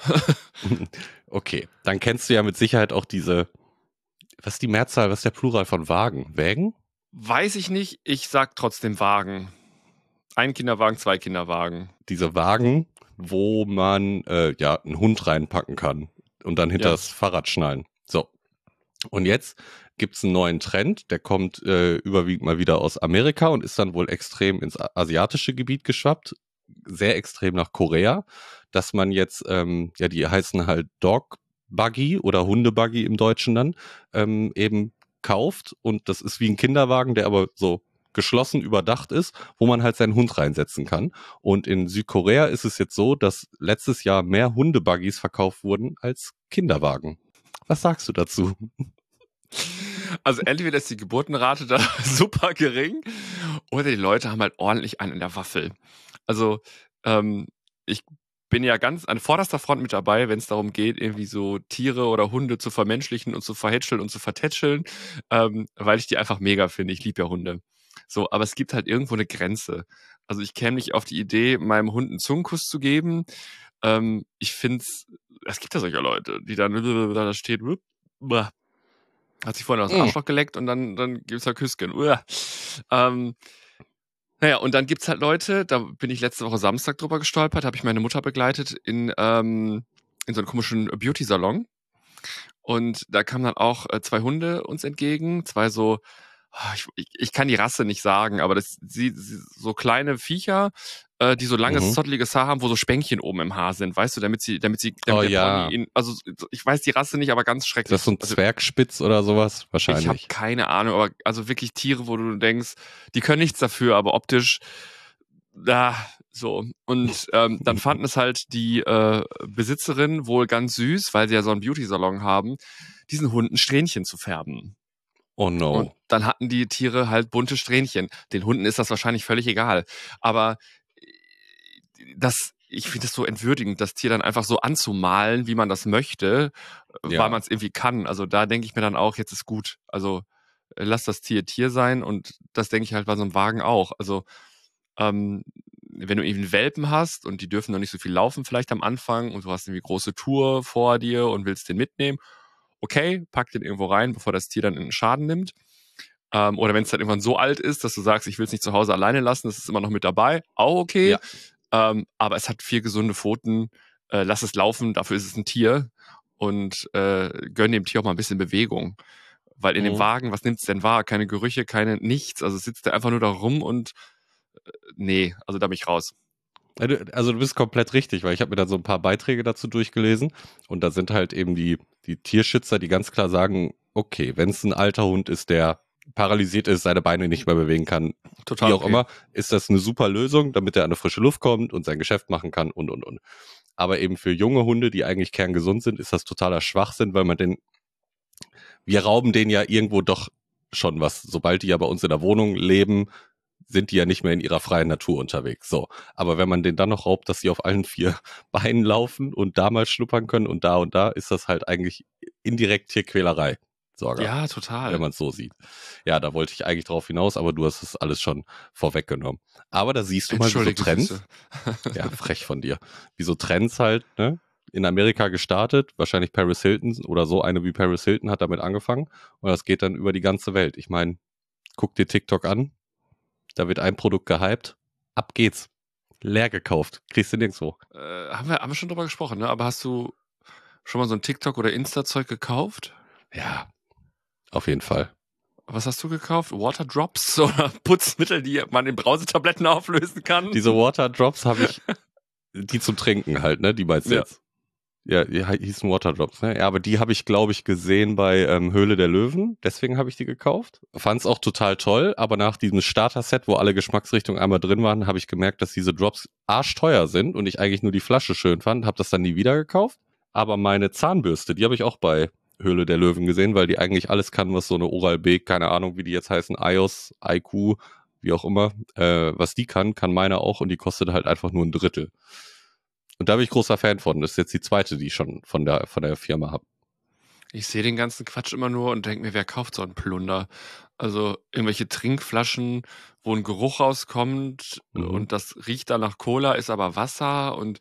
Okay, dann kennst du ja mit Sicherheit auch diese, was ist die Mehrzahl, was ist der Plural von Wagen? Wägen? Weiß ich nicht, ich sag trotzdem Wagen. Ein Kinderwagen, zwei Kinderwagen. Diese Wagen, wo man äh, ja einen Hund reinpacken kann und dann hinter Ja. das Fahrrad schnallen. So. Und jetzt gibt's einen neuen Trend, der kommt äh, überwiegend mal wieder aus Amerika und ist dann wohl extrem ins asiatische Gebiet geschwappt, sehr extrem nach Korea, dass man jetzt, ähm, ja, die heißen halt Dog Buggy oder Hundebuggy im Deutschen dann, ähm, eben kauft und das ist wie ein Kinderwagen, der aber so geschlossen überdacht ist, wo man halt seinen Hund reinsetzen kann. Und in Südkorea ist es jetzt so, dass letztes Jahr mehr Hundebuggys verkauft wurden als Kinderwagen. Was sagst du dazu? Also entweder ist die Geburtenrate da super gering oder die Leute haben halt ordentlich einen in der Waffel. Also ähm, ich bin ja ganz an vorderster Front mit dabei, wenn es darum geht, irgendwie so Tiere oder Hunde zu vermenschlichen und zu verhätscheln und zu vertätscheln, ähm, weil ich die einfach mega finde. Ich liebe ja Hunde. So, aber es gibt halt irgendwo eine Grenze. Also ich käme nicht auf die Idee, meinem Hund einen Zungenkuss zu geben. Ähm, ich finde es, es gibt ja solche Leute, die dann da steht, blah, hat sich vorhin aus dem Mm. Arschloch geleckt und dann, dann gibt's da Küsschen. Uah. Ähm, naja, und dann gibt's halt Leute, da bin ich letzte Woche Samstag drüber gestolpert, habe ich meine Mutter begleitet in, ähm, in so einen komischen Beauty-Salon. Und da kamen dann auch äh, zwei Hunde uns entgegen, zwei so, ich, ich, ich kann die Rasse nicht sagen, aber das sie, sie, so kleine Viecher, äh, die so langes, Mhm. zotteliges Haar haben, wo so Spänkchen oben im Haar sind, weißt du, damit sie, damit sie, damit Oh der ja. Pony ihn, also ich weiß die Rasse nicht, aber ganz Ist schrecklich. das so ein Also, Zwergspitz oder sowas? ich habe Wahrscheinlich. keine Ahnung, aber also wirklich Tiere, wo du denkst, die können nichts dafür, aber optisch, da so. Und ähm, dann fanden es halt die äh, Besitzerin wohl ganz süß, weil sie ja so einen Beauty-Salon haben, diesen Hunden Strähnchen zu färben. Oh no. Und dann hatten die Tiere halt bunte Strähnchen. Den Hunden ist das wahrscheinlich völlig egal. Aber das, ich finde es so entwürdigend, das Tier dann einfach so anzumalen, wie man das möchte, Ja. weil man es irgendwie kann. Also da denke ich mir dann auch, jetzt ist gut. Also äh, lass das Tier Tier sein und das denke ich halt bei so einem Wagen auch. Also ähm, wenn du eben Welpen hast und die dürfen noch nicht so viel laufen vielleicht am Anfang und du hast irgendwie große Tour vor dir und willst den mitnehmen, okay, pack den irgendwo rein, bevor das Tier dann einen Schaden nimmt. Ähm, oder wenn es dann irgendwann so alt ist, dass du sagst, ich will es nicht zu Hause alleine lassen, das ist immer noch mit dabei, auch okay. Ja. Ähm, aber es hat vier gesunde Pfoten, äh, lass es laufen, dafür ist es ein Tier und äh, gönn dem Tier auch mal ein bisschen Bewegung. Weil in dem Mhm. Wagen, was nimmt's denn wahr? Keine Gerüche, keine nichts. Also sitzt der einfach nur da rum und äh, nee, also da bin ich raus. Also du bist komplett richtig, weil ich habe mir da so ein paar Beiträge dazu durchgelesen und da sind halt eben die, die Tierschützer, die ganz klar sagen, okay, wenn es ein alter Hund ist, der paralysiert ist, seine Beine nicht mehr bewegen kann, Total wie auch okay. immer, ist das eine super Lösung, damit er an eine frische Luft kommt und sein Geschäft machen kann und, und, und. Aber eben für junge Hunde, die eigentlich kerngesund sind, ist das totaler Schwachsinn, weil man den, wir rauben denen ja irgendwo doch schon was. Sobald die ja bei uns in der Wohnung leben, sind die ja nicht mehr in ihrer freien Natur unterwegs. So. Aber wenn man denen dann noch raubt, dass sie auf allen vier Beinen laufen und da mal schnuppern können und da und da, ist das halt eigentlich indirekt Tierquälerei. Sorge. Ja, total. Wenn man es so sieht. Ja, da wollte ich eigentlich drauf hinaus, aber du hast es alles schon vorweggenommen. Aber da siehst du mal, wie so Entschuldige, Trends, Süße. ja, frech von dir, wie so Trends halt, ne, in Amerika gestartet, wahrscheinlich Paris Hilton oder so eine wie Paris Hilton hat damit angefangen und das geht dann über die ganze Welt. Ich meine, guck dir TikTok an, da wird ein Produkt gehypt, ab geht's. Leer gekauft, kriegst du nirgendwo. Äh, haben, wir, haben wir schon drüber gesprochen, ne? Aber hast du schon mal so ein TikTok- oder Insta-Zeug gekauft? Ja, auf jeden Fall. Was hast du gekauft? Waterdrops oder Putzmittel, die man in Brausetabletten auflösen kann? Diese Waterdrops habe ich, die zum Trinken halt, ne, die meinst du Ja. jetzt? Ja, die hei- hießen Waterdrops, ne? Ja, aber die habe ich, glaube ich, gesehen bei ähm, Höhle der Löwen. Deswegen habe ich die gekauft. Fand es auch total toll, aber nach diesem Starter-Set, wo alle Geschmacksrichtungen einmal drin waren, habe ich gemerkt, dass diese Drops arschteuer sind und ich eigentlich nur die Flasche schön fand. Habe das dann nie wieder gekauft. Aber meine Zahnbürste, die habe ich auch bei Höhle der Löwen gesehen, weil die eigentlich alles kann, was so eine Oral-B, keine Ahnung, wie die jetzt heißen, iOS, I Q, wie auch immer, äh, was die kann, kann meine auch und die kostet halt einfach nur ein Drittel. Und da bin ich großer Fan von. Das ist jetzt die zweite, die ich schon von der, von der Firma habe. Ich sehe den ganzen Quatsch immer nur und denke mir, wer kauft so einen Plunder? Also irgendwelche Trinkflaschen, wo ein Geruch rauskommt Mhm. und das riecht dann nach Cola, ist aber Wasser und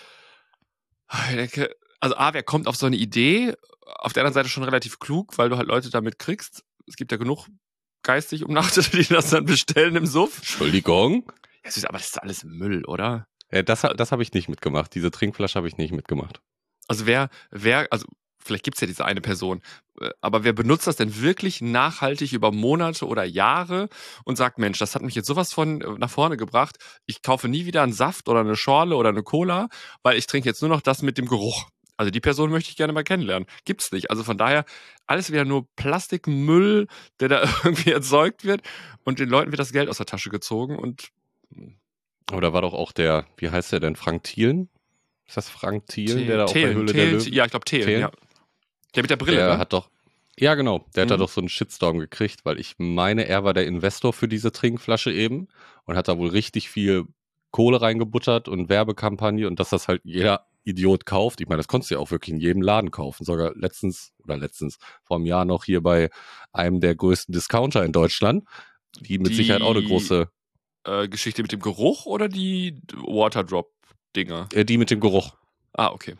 ich denke, also A, wer kommt auf so eine Idee? Auf der anderen Seite schon relativ klug, weil du halt Leute damit kriegst. Es gibt ja genug geistig Umnachtete, die das dann bestellen im Suff. Entschuldigung? Ja, süß, aber das ist alles Müll, oder? Äh, das ha- das habe ich nicht mitgemacht. Diese Trinkflasche habe ich nicht mitgemacht. Also wer, wer, also vielleicht gibt's ja diese eine Person, äh, aber wer benutzt das denn wirklich nachhaltig über Monate oder Jahre und sagt, Mensch, das hat mich jetzt sowas von äh, nach vorne gebracht, ich kaufe nie wieder einen Saft oder eine Schorle oder eine Cola, weil ich trinke jetzt nur noch das mit dem Geruch. Also die Person möchte ich gerne mal kennenlernen. Gibt's nicht. Also von daher alles wieder nur Plastikmüll, der da irgendwie erzeugt wird und den Leuten wird das Geld aus der Tasche gezogen und Aber da war doch auch der, wie heißt der denn, Frank Thielen? Ist das Frank Thielen, der Te- da auch bei Thelen, Höhle der Thelen, Löwen? ja, ich glaube Thelen, Thelen? ja. Der mit der Brille, Der ne? hat doch, ja genau, der hat da Mhm. doch so einen Shitstorm gekriegt, weil ich meine, er war der Investor für diese Trinkflasche eben und hat da wohl richtig viel Kohle reingebuttert und Werbekampagne und dass das halt jeder Idiot kauft. Ich meine, das konntest du ja auch wirklich in jedem Laden kaufen. Sogar letztens, oder letztens, vor einem Jahr noch hier bei einem der größten Discounter in Deutschland, die mit Sicherheit auch eine Die große, äh, Geschichte mit dem Geruch oder die Waterdrop-Dinger? äh, die mit dem Geruch. Ah, okay.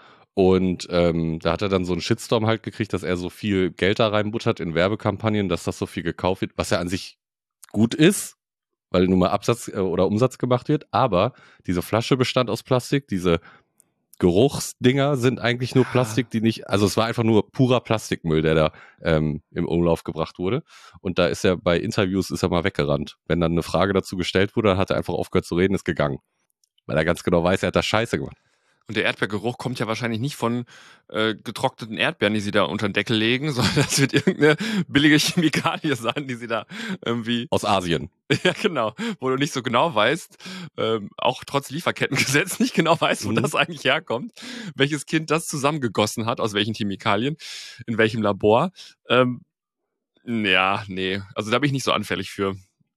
Und ähm, da hat er dann so einen Shitstorm halt gekriegt, dass er so viel Geld da reinbuttert in Werbekampagnen, dass das so viel gekauft wird, was ja an sich gut ist, weil nun mal Absatz äh, oder Umsatz gemacht wird. Aber diese Flasche bestand aus Plastik, diese Geruchsdinger sind eigentlich nur Ja. Plastik, die nicht, also es war einfach nur purer Plastikmüll, der da ähm, im Umlauf gebracht wurde. Und da ist er bei Interviews ist er mal weggerannt. Wenn dann eine Frage dazu gestellt wurde, dann hat er einfach aufgehört zu reden, ist gegangen. Weil er ganz genau weiß, er hat da Scheiße gemacht. Und der Erdbeergeruch kommt ja wahrscheinlich nicht von äh, getrockneten Erdbeeren, die sie da unter den Deckel legen, sondern das wird irgendeine billige Chemikalie sein, die sie da irgendwie, Aus Asien. ja genau, wo du nicht so genau weißt, ähm, auch trotz Lieferkettengesetz nicht genau weißt, wo Mhm. das eigentlich herkommt, welches Kind das zusammengegossen hat, aus welchen Chemikalien, in welchem Labor. Ähm, ja, nee, also da bin ich nicht so anfällig für.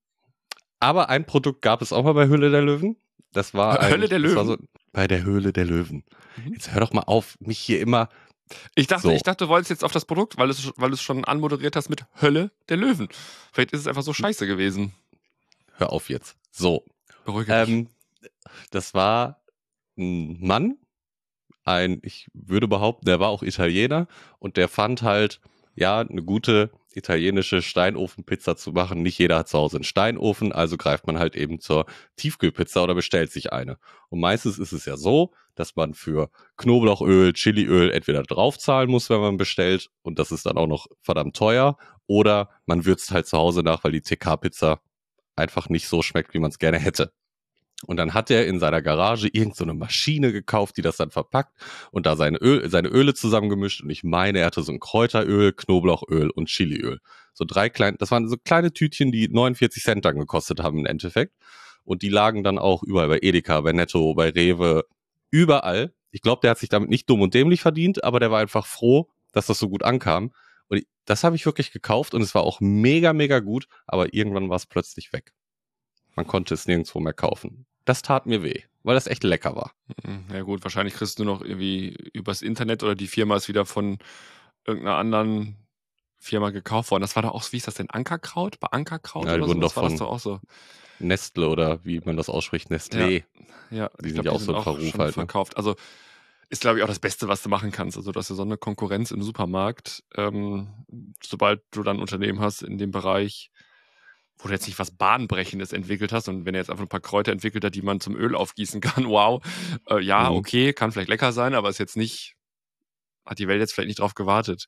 Aber ein Produkt gab es auch mal bei Höhle der Löwen. Das war Hölle ein, der das war Löwen? so bei der Höhle der Löwen. Mhm. Jetzt hör doch mal auf, mich hier immer Ich dachte, so. ich dachte, du wolltest jetzt auf das Produkt, weil du es weil du es schon anmoderiert hast mit Hölle der Löwen. Vielleicht ist es einfach so scheiße gewesen. Hör auf jetzt. So. Beruhige dich. Ähm, das war ein Mann, ein, ich würde behaupten, der war auch Italiener und der fand halt, ja, eine gute italienische Steinofenpizza zu machen. Nicht jeder hat zu Hause einen Steinofen, also greift man halt eben zur Tiefkühlpizza oder bestellt sich eine. Und meistens ist es ja so, dass man für Knoblauchöl, Chiliöl entweder draufzahlen muss, wenn man bestellt und das ist dann auch noch verdammt teuer oder man würzt halt zu Hause nach, weil die T K-Pizza einfach nicht so schmeckt, wie man es gerne hätte. Und dann hat er in seiner Garage irgend so eine Maschine gekauft, die das dann verpackt und da seine, Öl, seine Öle zusammengemischt. Und ich meine, er hatte so ein Kräuteröl, Knoblauchöl und Chiliöl. So drei kleine, das waren so kleine Tütchen, die neunundvierzig Cent dann gekostet haben im Endeffekt. Und die lagen dann auch überall bei Edeka, bei Netto, bei Rewe, überall. Ich glaube, der hat sich damit nicht dumm und dämlich verdient, aber der war einfach froh, dass das so gut ankam. Und ich, das habe ich wirklich gekauft und es war auch mega, mega gut, aber irgendwann war es plötzlich weg. Man konnte es nirgendwo mehr kaufen. Das tat mir weh, weil das echt lecker war. Hm, ja gut, wahrscheinlich kriegst du noch irgendwie übers Internet oder die Firma ist wieder von irgendeiner anderen Firma gekauft worden. Das war doch auch, wie ist das denn, Ankerkraut? Bei Ankerkraut Ja, die oder so? wurden Das doch war das von doch auch so. Nestle oder wie man das ausspricht, Ja, Nestlé. ja, Die ich sind glaube, ja die auch sind so im auch Verruf schon halt, ne? verkauft. Also ist, glaube ich, auch das Beste, was du machen kannst. Also, dass du so eine Konkurrenz im Supermarkt, ähm, sobald du dann ein Unternehmen hast in dem Bereich, wo du jetzt nicht was Bahnbrechendes entwickelt hast und wenn er jetzt einfach ein paar Kräuter entwickelt hat, die man zum Öl aufgießen kann, wow. Äh, ja, Mhm. okay, kann vielleicht lecker sein, aber ist jetzt nicht, hat die Welt jetzt vielleicht nicht drauf gewartet.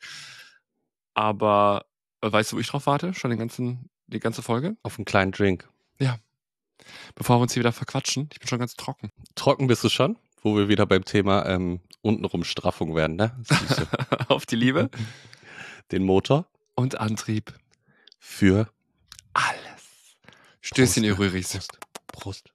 Aber äh, weißt du, wo ich drauf warte? Schon den ganzen, die ganze Folge? Auf einen kleinen Drink. Ja. Bevor wir uns hier wieder verquatschen, ich bin schon ganz trocken. Trocken bist du schon, wo wir wieder beim Thema ähm, untenrum Straffung werden, ne? Süße. Auf die Liebe. Den Motor. Und Antrieb. Für alles. Stößchen, Prost, ihr ne? Rührichs. Prost. Prost.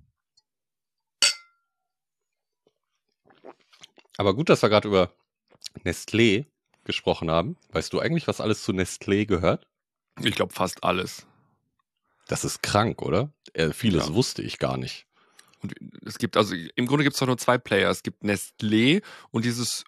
Aber gut, dass wir gerade über Nestlé gesprochen haben. Weißt du eigentlich, was alles zu Nestlé gehört? Ich glaube fast alles. Das ist krank, oder? Äh, vieles Ja. wusste ich gar nicht. Und es gibt, also im Grunde gibt es doch nur zwei Player. Es gibt Nestlé und dieses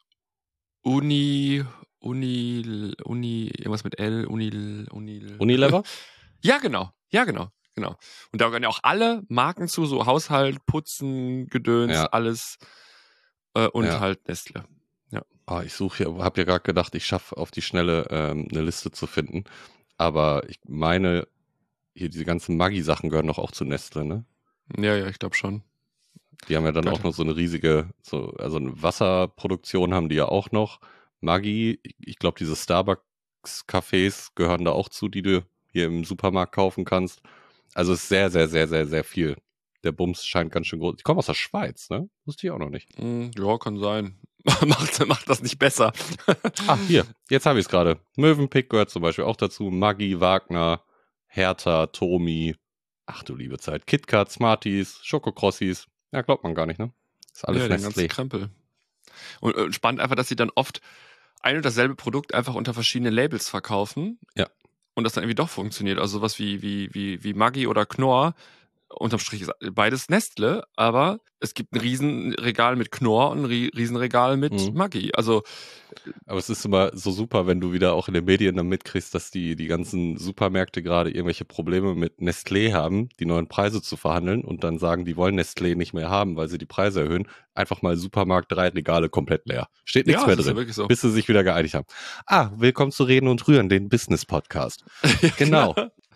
Uni, Uni, Uni, irgendwas mit L, Uni, Uni. Unilever? Ja, genau. Ja, genau. Genau. Und da gehören ja auch alle Marken zu, so Haushalt, Putzen, Gedöns, Ja. alles. Äh, und Ja. halt Nestle. Ja. Oh, ich suche hier, habe ja gerade gedacht, ich schaffe auf die Schnelle ähm, eine Liste zu finden. Aber ich meine, hier diese ganzen Maggi-Sachen gehören doch auch zu Nestle, ne? Ja, ja, ich glaube schon. Die haben ja dann Gehört. auch noch so eine riesige, so, also eine Wasserproduktion haben die ja auch noch. Maggi, ich, ich glaube, diese Starbucks-Cafés gehören da auch zu, die du hier im Supermarkt kaufen kannst. Also es ist sehr, sehr, sehr, sehr, sehr viel. Der Bums scheint ganz schön groß. Ich komme aus der Schweiz, ne? Wusste ich auch noch nicht. Hm, ja, kann sein. macht, macht das nicht besser. Ach, hier, jetzt habe ich es gerade. Mövenpick gehört zum Beispiel auch dazu. Maggi, Wagner, Hertha, Tomi. Ach du liebe Zeit. KitKat, Smarties, Schokokrossis. Ja, glaubt man gar nicht, ne? Ist alles Ja, den ganzen Nestlé. Krempel. Und äh, spannend einfach, dass sie dann oft ein und dasselbe Produkt einfach unter verschiedenen Labels verkaufen. Ja. Und das dann irgendwie doch funktioniert. Also sowas wie, wie, wie, wie Maggi oder Knorr. Unterm Strich ist beides Nestle, aber es gibt ein Riesenregal mit Knorr und ein Riesenregal mit Mhm. Maggi. Also Aber es ist immer so super, wenn du wieder auch in den Medien dann mitkriegst, dass die, die ganzen Supermärkte gerade irgendwelche Probleme mit Nestlé haben, die neuen Preise zu verhandeln und dann sagen, die wollen Nestlé nicht mehr haben, weil sie die Preise erhöhen. Einfach mal Supermarkt, drei Regale komplett leer. Steht nichts ja, mehr das ist ja drin, wirklich so. bis sie sich wieder geeinigt haben. Ah, willkommen zu Reden und Rühren, den Business-Podcast. Ja, Genau.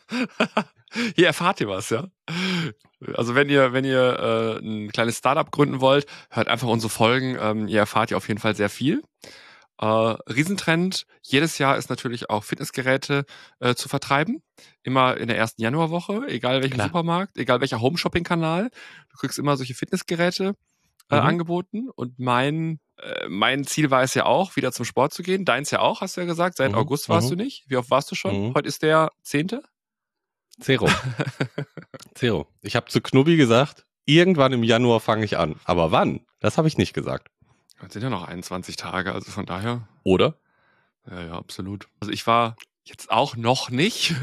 Hier erfahrt ihr was, ja. Also wenn ihr, wenn ihr äh, ein kleines Startup gründen wollt, hört einfach unsere Folgen. Ähm, ihr erfahrt ja auf jeden Fall sehr viel. Äh, Riesentrend, jedes Jahr ist natürlich auch Fitnessgeräte äh, zu vertreiben. Immer in der ersten Januarwoche, egal welchem Klar. Supermarkt, egal welcher Home-Shopping-Kanal. Du kriegst immer solche Fitnessgeräte äh, Mhm. angeboten. Und mein, äh, mein Ziel war es ja auch, wieder zum Sport zu gehen. Deins ja auch, hast du ja gesagt. Seit Mhm. August warst Mhm. du nicht. Wie oft warst du schon? Mhm. Heute ist der zehnte. Zero. Zero. Ich habe zu Knubbi gesagt, irgendwann im Januar fange ich an. Aber wann? Das habe ich nicht gesagt. Das sind ja noch einundzwanzig Tage, also von daher. Oder? Ja, ja, absolut. Also ich war jetzt auch noch nicht.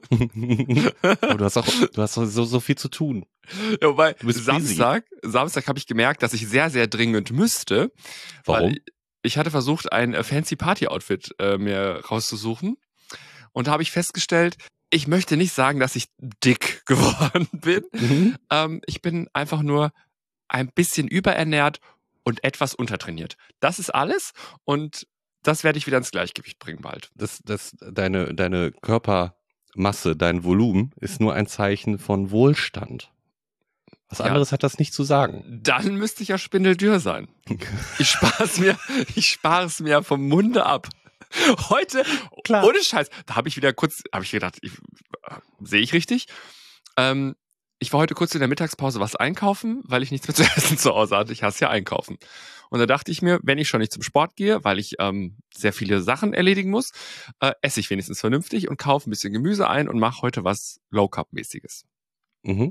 Aber du hast auch, du hast so, so viel zu tun. Ja, wobei, Du bist Samstag, Samstag habe ich gemerkt, dass ich sehr, sehr dringend müsste. Warum? Weil ich hatte versucht, ein äh, fancy Party-Outfit äh, mir rauszusuchen. Und da habe ich festgestellt, ich möchte nicht sagen, dass ich dick geworden bin. Mhm. Ähm, ich bin einfach nur ein bisschen überernährt und etwas untertrainiert. Das ist alles und das werde ich wieder ins Gleichgewicht bringen bald. Das, das, deine, deine Körpermasse, dein Volumen ist nur ein Zeichen von Wohlstand. Was Ja. anderes hat das nicht zu sagen. Dann müsste ich ja spindeldürr sein. Ich spare es mir, ich spare es mir vom Munde ab. Heute, Klar. ohne Scheiß, da habe ich wieder kurz, habe ich gedacht, ich, äh, sehe ich richtig? Ähm, ich war heute kurz in der Mittagspause was einkaufen, weil ich nichts mehr zu essen zu Hause hatte. Ich hasse ja einkaufen. Und da dachte ich mir, wenn ich schon nicht zum Sport gehe, weil ich ähm, sehr viele Sachen erledigen muss, äh, esse ich wenigstens vernünftig und kaufe ein bisschen Gemüse ein und mache heute was Low-Carb-mäßiges. Mhm.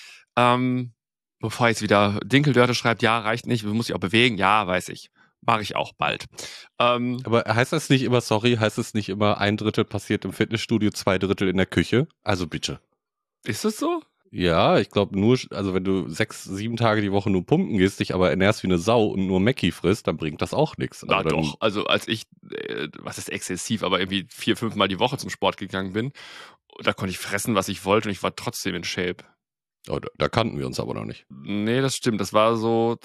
Ähm, bevor jetzt wieder Dinkeldörte schreibt, ja, reicht nicht, muss ich auch bewegen, ja, weiß ich. Mache ich auch bald. Ähm, Aber heißt das nicht immer, sorry, heißt es nicht immer, ein Drittel passiert im Fitnessstudio, zwei Drittel in der Küche? Also bitte. ist das so? Ja, ich glaube nur, also wenn du sechs, sieben Tage die Woche nur pumpen gehst, dich aber ernährst wie eine Sau und nur Mackie frisst, dann bringt das auch nichts. Na Also dann- doch, also als ich, äh, was ist exzessiv, aber irgendwie vier, fünf Mal die Woche zum Sport gegangen bin, da konnte ich fressen, was ich wollte und ich war trotzdem in Shape. Oh, da, da kannten wir uns aber noch nicht. Nee, das stimmt, das war so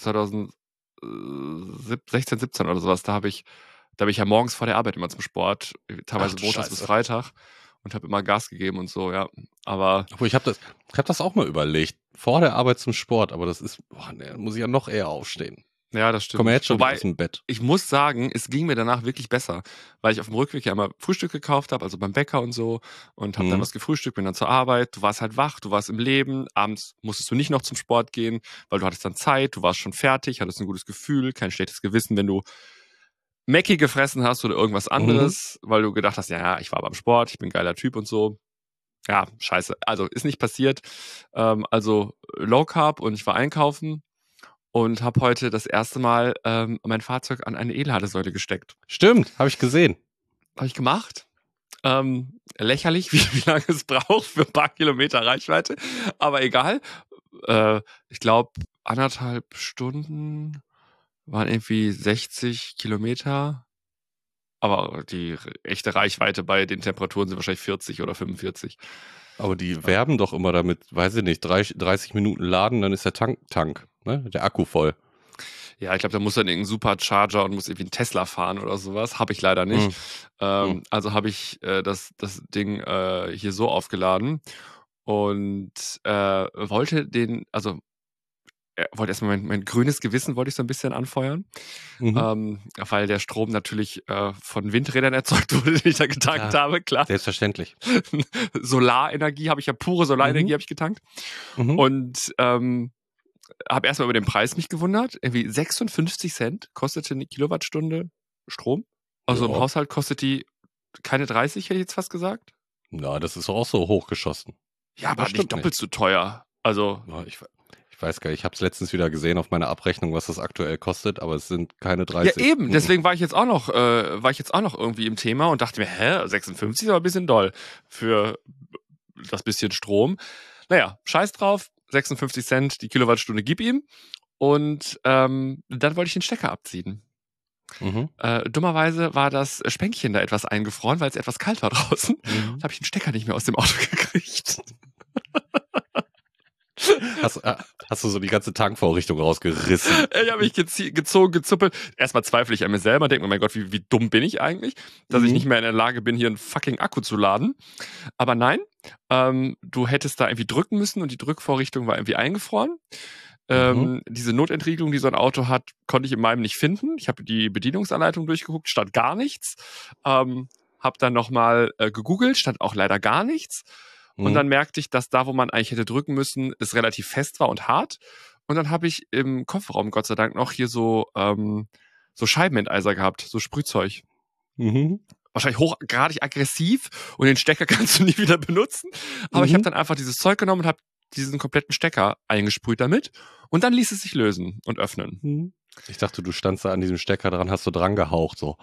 zweitausendsechzehn, siebzehn oder sowas, da habe ich, da bin ich ja morgens vor der Arbeit immer zum Sport, teilweise Ach du montags Scheiße. bis Freitag und habe immer Gas gegeben und so, ja, aber Obwohl, ich habe das, ich hab das auch mal überlegt. Vor der Arbeit zum Sport, aber das ist, boah, nee, muss ich ja noch eher aufstehen. Ja, das stimmt. Komm jetzt schon Wobei, aus dem Bett. ich muss sagen, es ging mir danach wirklich besser, weil ich auf dem Rückweg ja immer Frühstück gekauft habe, also beim Bäcker und so, und habe dann Mhm. was gefrühstückt, bin dann zur Arbeit. Du warst halt wach, du warst im Leben. Abends musstest du nicht noch zum Sport gehen, weil du hattest dann Zeit, du warst schon fertig, hattest ein gutes Gefühl, kein schlechtes Gewissen, wenn du Mackie gefressen hast oder irgendwas Mhm. anderes, weil du gedacht hast, ja, ich war beim Sport, ich bin ein geiler Typ und so. Ja, scheiße. Also ist nicht passiert. Ähm, also Low Carb, und ich war einkaufen und habe heute das erste Mal ähm, mein Fahrzeug an eine E-Ladesäule gesteckt. Stimmt, habe ich gesehen. Habe ich gemacht. Ähm, lächerlich, wie, wie lange es braucht für ein paar Kilometer Reichweite. Aber egal. Äh, ich glaube, anderthalb Stunden waren irgendwie sechzig Kilometer. Aber die echte Reichweite bei den Temperaturen sind wahrscheinlich vierzig oder fünfundvierzig. Aber die werben doch immer damit, weiß ich nicht, dreißig Minuten laden, dann ist der Tank, Tank, ne? Der Akku voll. Ja, ich glaube, da muss dann irgendein Supercharger und muss irgendwie einen Tesla fahren oder sowas. Habe ich leider nicht. Mhm. Ähm, Mhm. also habe ich äh, das, das Ding äh, hier so aufgeladen und äh, wollte den, also äh, wollte erstmal mein, mein grünes Gewissen wollte ich so ein bisschen anfeuern, Mhm. ähm, weil der Strom natürlich äh, von Windrädern erzeugt wurde, den ich da getankt Ja, habe, klar. selbstverständlich. Solarenergie habe ich ja, pure Solarenergie Mhm. habe ich getankt. Mhm. Und ähm, habe erstmal über den Preis mich gewundert. Irgendwie sechsundfünfzig Cent kostete eine Kilowattstunde Strom. Also im Ja. Haushalt kostet die keine dreißig, hätte ich jetzt fast gesagt. Na, das ist auch so hochgeschossen. Ja, aber Das nicht stimmt doppelt nicht. so teuer. Also, Ja, ich, ich weiß gar nicht, ich habe es letztens wieder gesehen auf meiner Abrechnung, was das aktuell kostet, aber es sind keine ja dreißig. eben, Mhm. deswegen war ich jetzt auch noch, äh, war ich jetzt auch noch irgendwie im Thema und dachte mir, hä, sechsundfünfzig ist aber ein bisschen doll für das bisschen Strom. Naja, scheiß drauf, sechsundfünfzig Cent die Kilowattstunde, gib ihm. Und ähm, dann wollte ich den Stecker abziehen. Mhm. Äh, dummerweise war das Spänkchen da etwas eingefroren, weil es etwas kalt war draußen. Mhm. Da habe ich den Stecker nicht mehr aus dem Auto gekriegt. Hast, äh, hast du so die ganze Tankvorrichtung rausgerissen? Ich habe mich gezi- gezogen, gezuppelt. Erstmal zweifle ich an mir selber, denke mir, mein Gott, wie, wie dumm bin ich eigentlich, dass Mhm. ich nicht mehr in der Lage bin, hier einen fucking Akku zu laden. Aber nein, ähm, du hättest da irgendwie drücken müssen und die Drückvorrichtung war irgendwie eingefroren. Ähm, Mhm. diese Notentriegelung, die so ein Auto hat, konnte ich in meinem nicht finden. Ich habe die Bedienungsanleitung durchgeguckt, stand gar nichts. Ähm, habe dann nochmal äh, gegoogelt, stand auch leider gar nichts. Und Mhm. dann merkte ich, dass da, wo man eigentlich hätte drücken müssen, es relativ fest war und hart. Und dann habe ich im Kofferraum Gott sei Dank noch hier so, ähm, so Scheibenenteiser gehabt, so Sprühzeug. Mhm. Wahrscheinlich hochgradig aggressiv und den Stecker kannst du nie wieder benutzen. Aber ich habe Mhm. dann einfach dieses Zeug genommen und habe diesen kompletten Stecker eingesprüht damit. Und dann ließ es sich lösen und öffnen. Mhm. Ich dachte, du standst da an diesem Stecker dran, hast du dran gehaucht, so.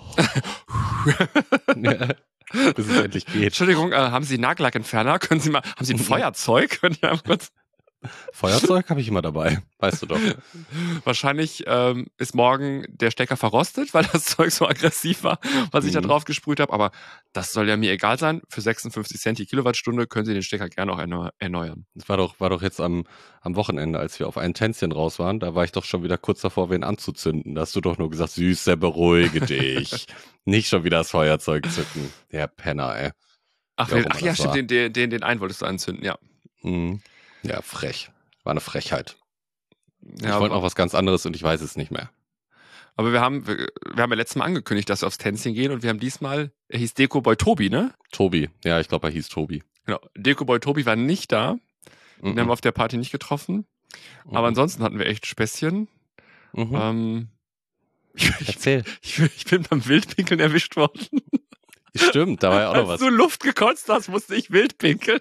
Ja, bis es endlich geht. Entschuldigung, äh, haben Sie einen Nagellackentferner? Können Sie mal, haben Sie ein Feuerzeug? Können Sie einmal kurz Feuerzeug habe ich immer dabei, weißt du doch. Wahrscheinlich ähm, ist morgen der Stecker verrostet, weil das Zeug so aggressiv war, was ich da Mhm. drauf gesprüht habe. Aber das soll ja mir egal sein. Für sechsundfünfzig Cent die Kilowattstunde können Sie den Stecker gerne auch erneu- erneuern. Das war doch, war doch jetzt am, am Wochenende, als wir auf ein Tänzchen raus waren, da war ich doch schon wieder kurz davor, wen anzuzünden. Da hast du doch nur gesagt, Süße, beruhige dich. Nicht schon wieder das Feuerzeug zücken. Der Penner, ey. Ach, Wie auch den, immer ach ja, das war. stimmt, den, den, den, den einen wolltest du anzünden, ja. Mhm. Ja, frech. War eine Frechheit. ja ich wollte noch was ganz anderes und ich weiß es nicht mehr. Aber wir haben, wir, wir haben ja letztes Mal angekündigt, dass wir aufs Tänzchen gehen und wir haben diesmal, er hieß Dekoboy Tobi, ne? Tobi, ja, ich glaube, er hieß Tobi. Genau. Dekoboy Tobi war nicht da. Den Mhm. haben wir auf der Party nicht getroffen. Mhm. Aber ansonsten hatten wir echt Späßchen. Mhm. Ähm, ich, ich, Erzähl. ich, ich bin beim Wildpinkeln erwischt worden. Stimmt, da war ja auch noch Als was. du Luft gekotzt hast, musste ich wild pinkeln.